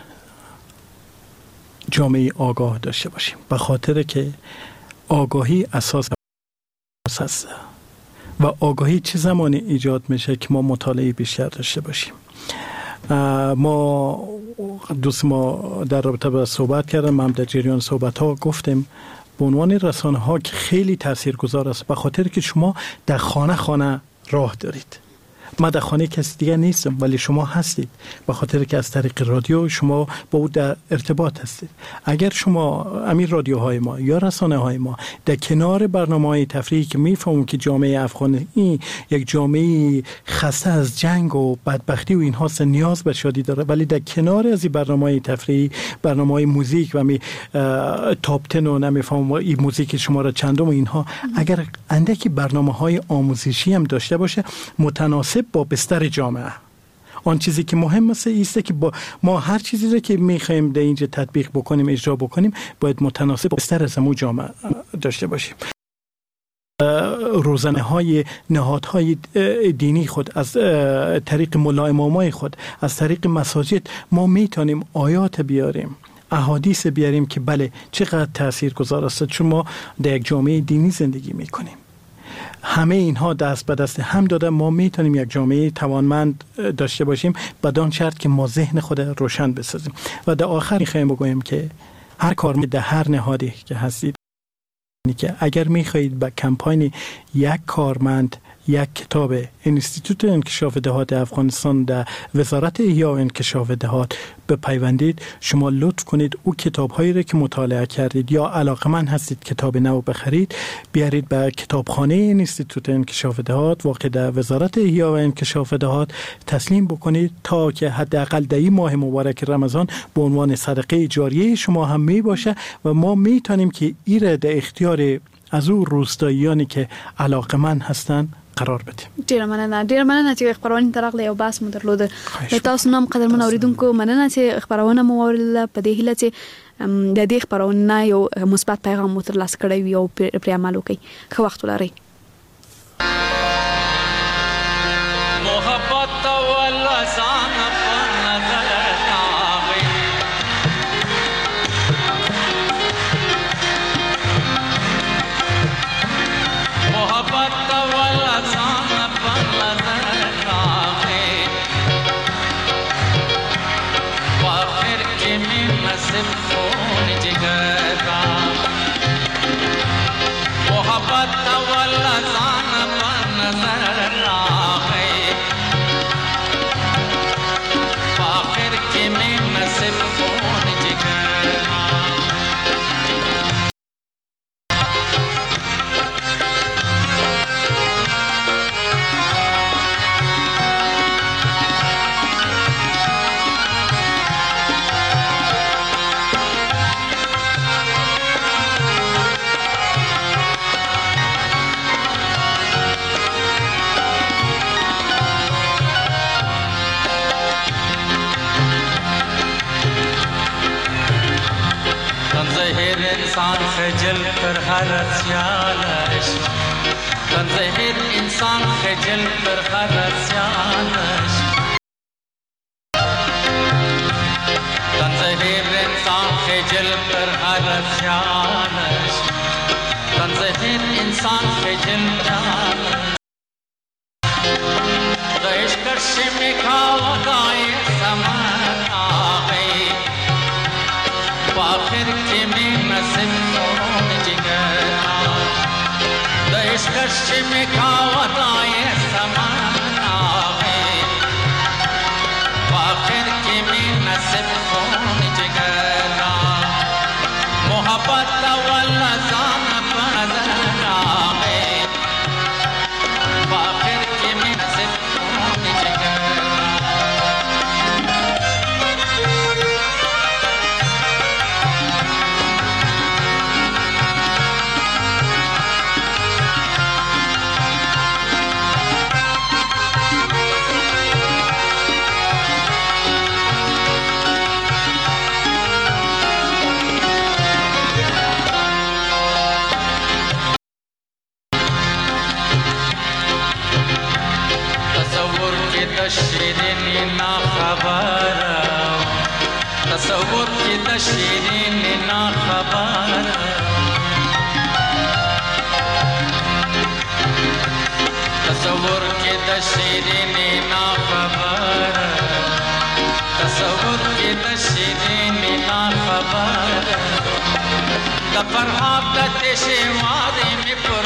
Speaker 5: جامعه آگاه داشته باشیم، به خاطر که آگاهی اساس است و آگاهی چه زمانی ایجاد میشه که ما مطالعه بیشتر داشته باشیم. ما در رابطه با صحبت کردم، من در جریان صحبت ها گفتم به عنوان رسانه ها که خیلی تاثیرگذار است، به خاطر که شما در خانه راه دارید. ما در خانه کسی دیگه نیستم ولی شما هستید، به خاطر که از طریق رادیو شما با او در ارتباط هستید. اگر شما امیر رادیوهای ما یا رسانه های ما در کنار برنامه‌های تفریحی که میفهمیم که جامعه افغانی یک جامعه خسته از جنگ و بدبختی و اینها نیاز به شادی داره، ولی در کنار از این برنامه‌های تفریحی، برنامه‌های موزیک و تاپ 10 و نمیفهمم این موزیک شما را چندم و اینها، اگر اندکی برنامه‌های آموزشی هم داشته باشه متناسب با بستر جامعه، آن چیزی که مهم است که ما هر چیزی را که میخوایم در اینجا تطبیق بکنیم، اجرا بکنیم، باید متناسب با بستر سمو جامعه داشته باشیم. روزنه های نهادهای دینی خود، از طریق ملا امامای خود، از طریق مساجد ما میتونیم آیات بیاریم، احادیث بیاریم که بله چقدر تاثیرگذار است، چون ما در یک جامعه دینی زندگی میکنیم. همه اینها دست به دست هم داده ما میتونیم یک جامعه توانمند داشته باشیم، بدان شرط که ما ذهن خود روشن بسازیم. و در آخر میخوایم بگویم که هر کارمند در هر نهادی که هستید، که اگر میخواهید به کمپاین یک کارمند یک کتاب انستیتوت انکشاف دهات افغانستان در وزارت احیا و انکشاف دهات بپیوندید، شما لطف کنید او کتاب‌هایی را که مطالعه کردید یا علاقه‌مند هستید کتاب نو بخرید، بیارید به کتابخانه انستیتوت انکشاف دهات واقع در وزارت احیا و انکشاف دهات تسلیم بکنید، تا که حداقل در این ماه مبارک رمضان به عنوان صدقه جاریه شما هم می باشه و ما میتونیم که این در اختیار از او روستاییانی که علاقه‌مند هستند قرار بدیم.
Speaker 4: ډیر مننه چې خبرونه ترغله یو باس مو درلود. تاسو نام قدرمن اوریدونکو مننه چې خبرونه مو ورل په دې هیله چې د دې خبرونه یو مثبت پیغام مو ترلاسه کړی وي او پرې عمل وکړي. ښه وخت ولرئ. محبت ولا ځان
Speaker 14: خجل پر هر سیالش کن زهر انسان خجل پر هر سیالش کن زهر انسان خجل پر هر سیالش کن زهر انسان خجل پر غیش کرشی میکاو دای سمان آغی باخر کی می نصیب کشتی میں کھاوتائیں سمان آگے باخر کی میں نصیب خون جگرہ محبت والا زان پردر آگے باخر کی میں نصیب خون جگرہ نا خبر تصور کې د شیرین نا خبر تصور کې د شیرین نا خبر تصور کې د شیرین نا خبر د فرحات د تشه وادي می پر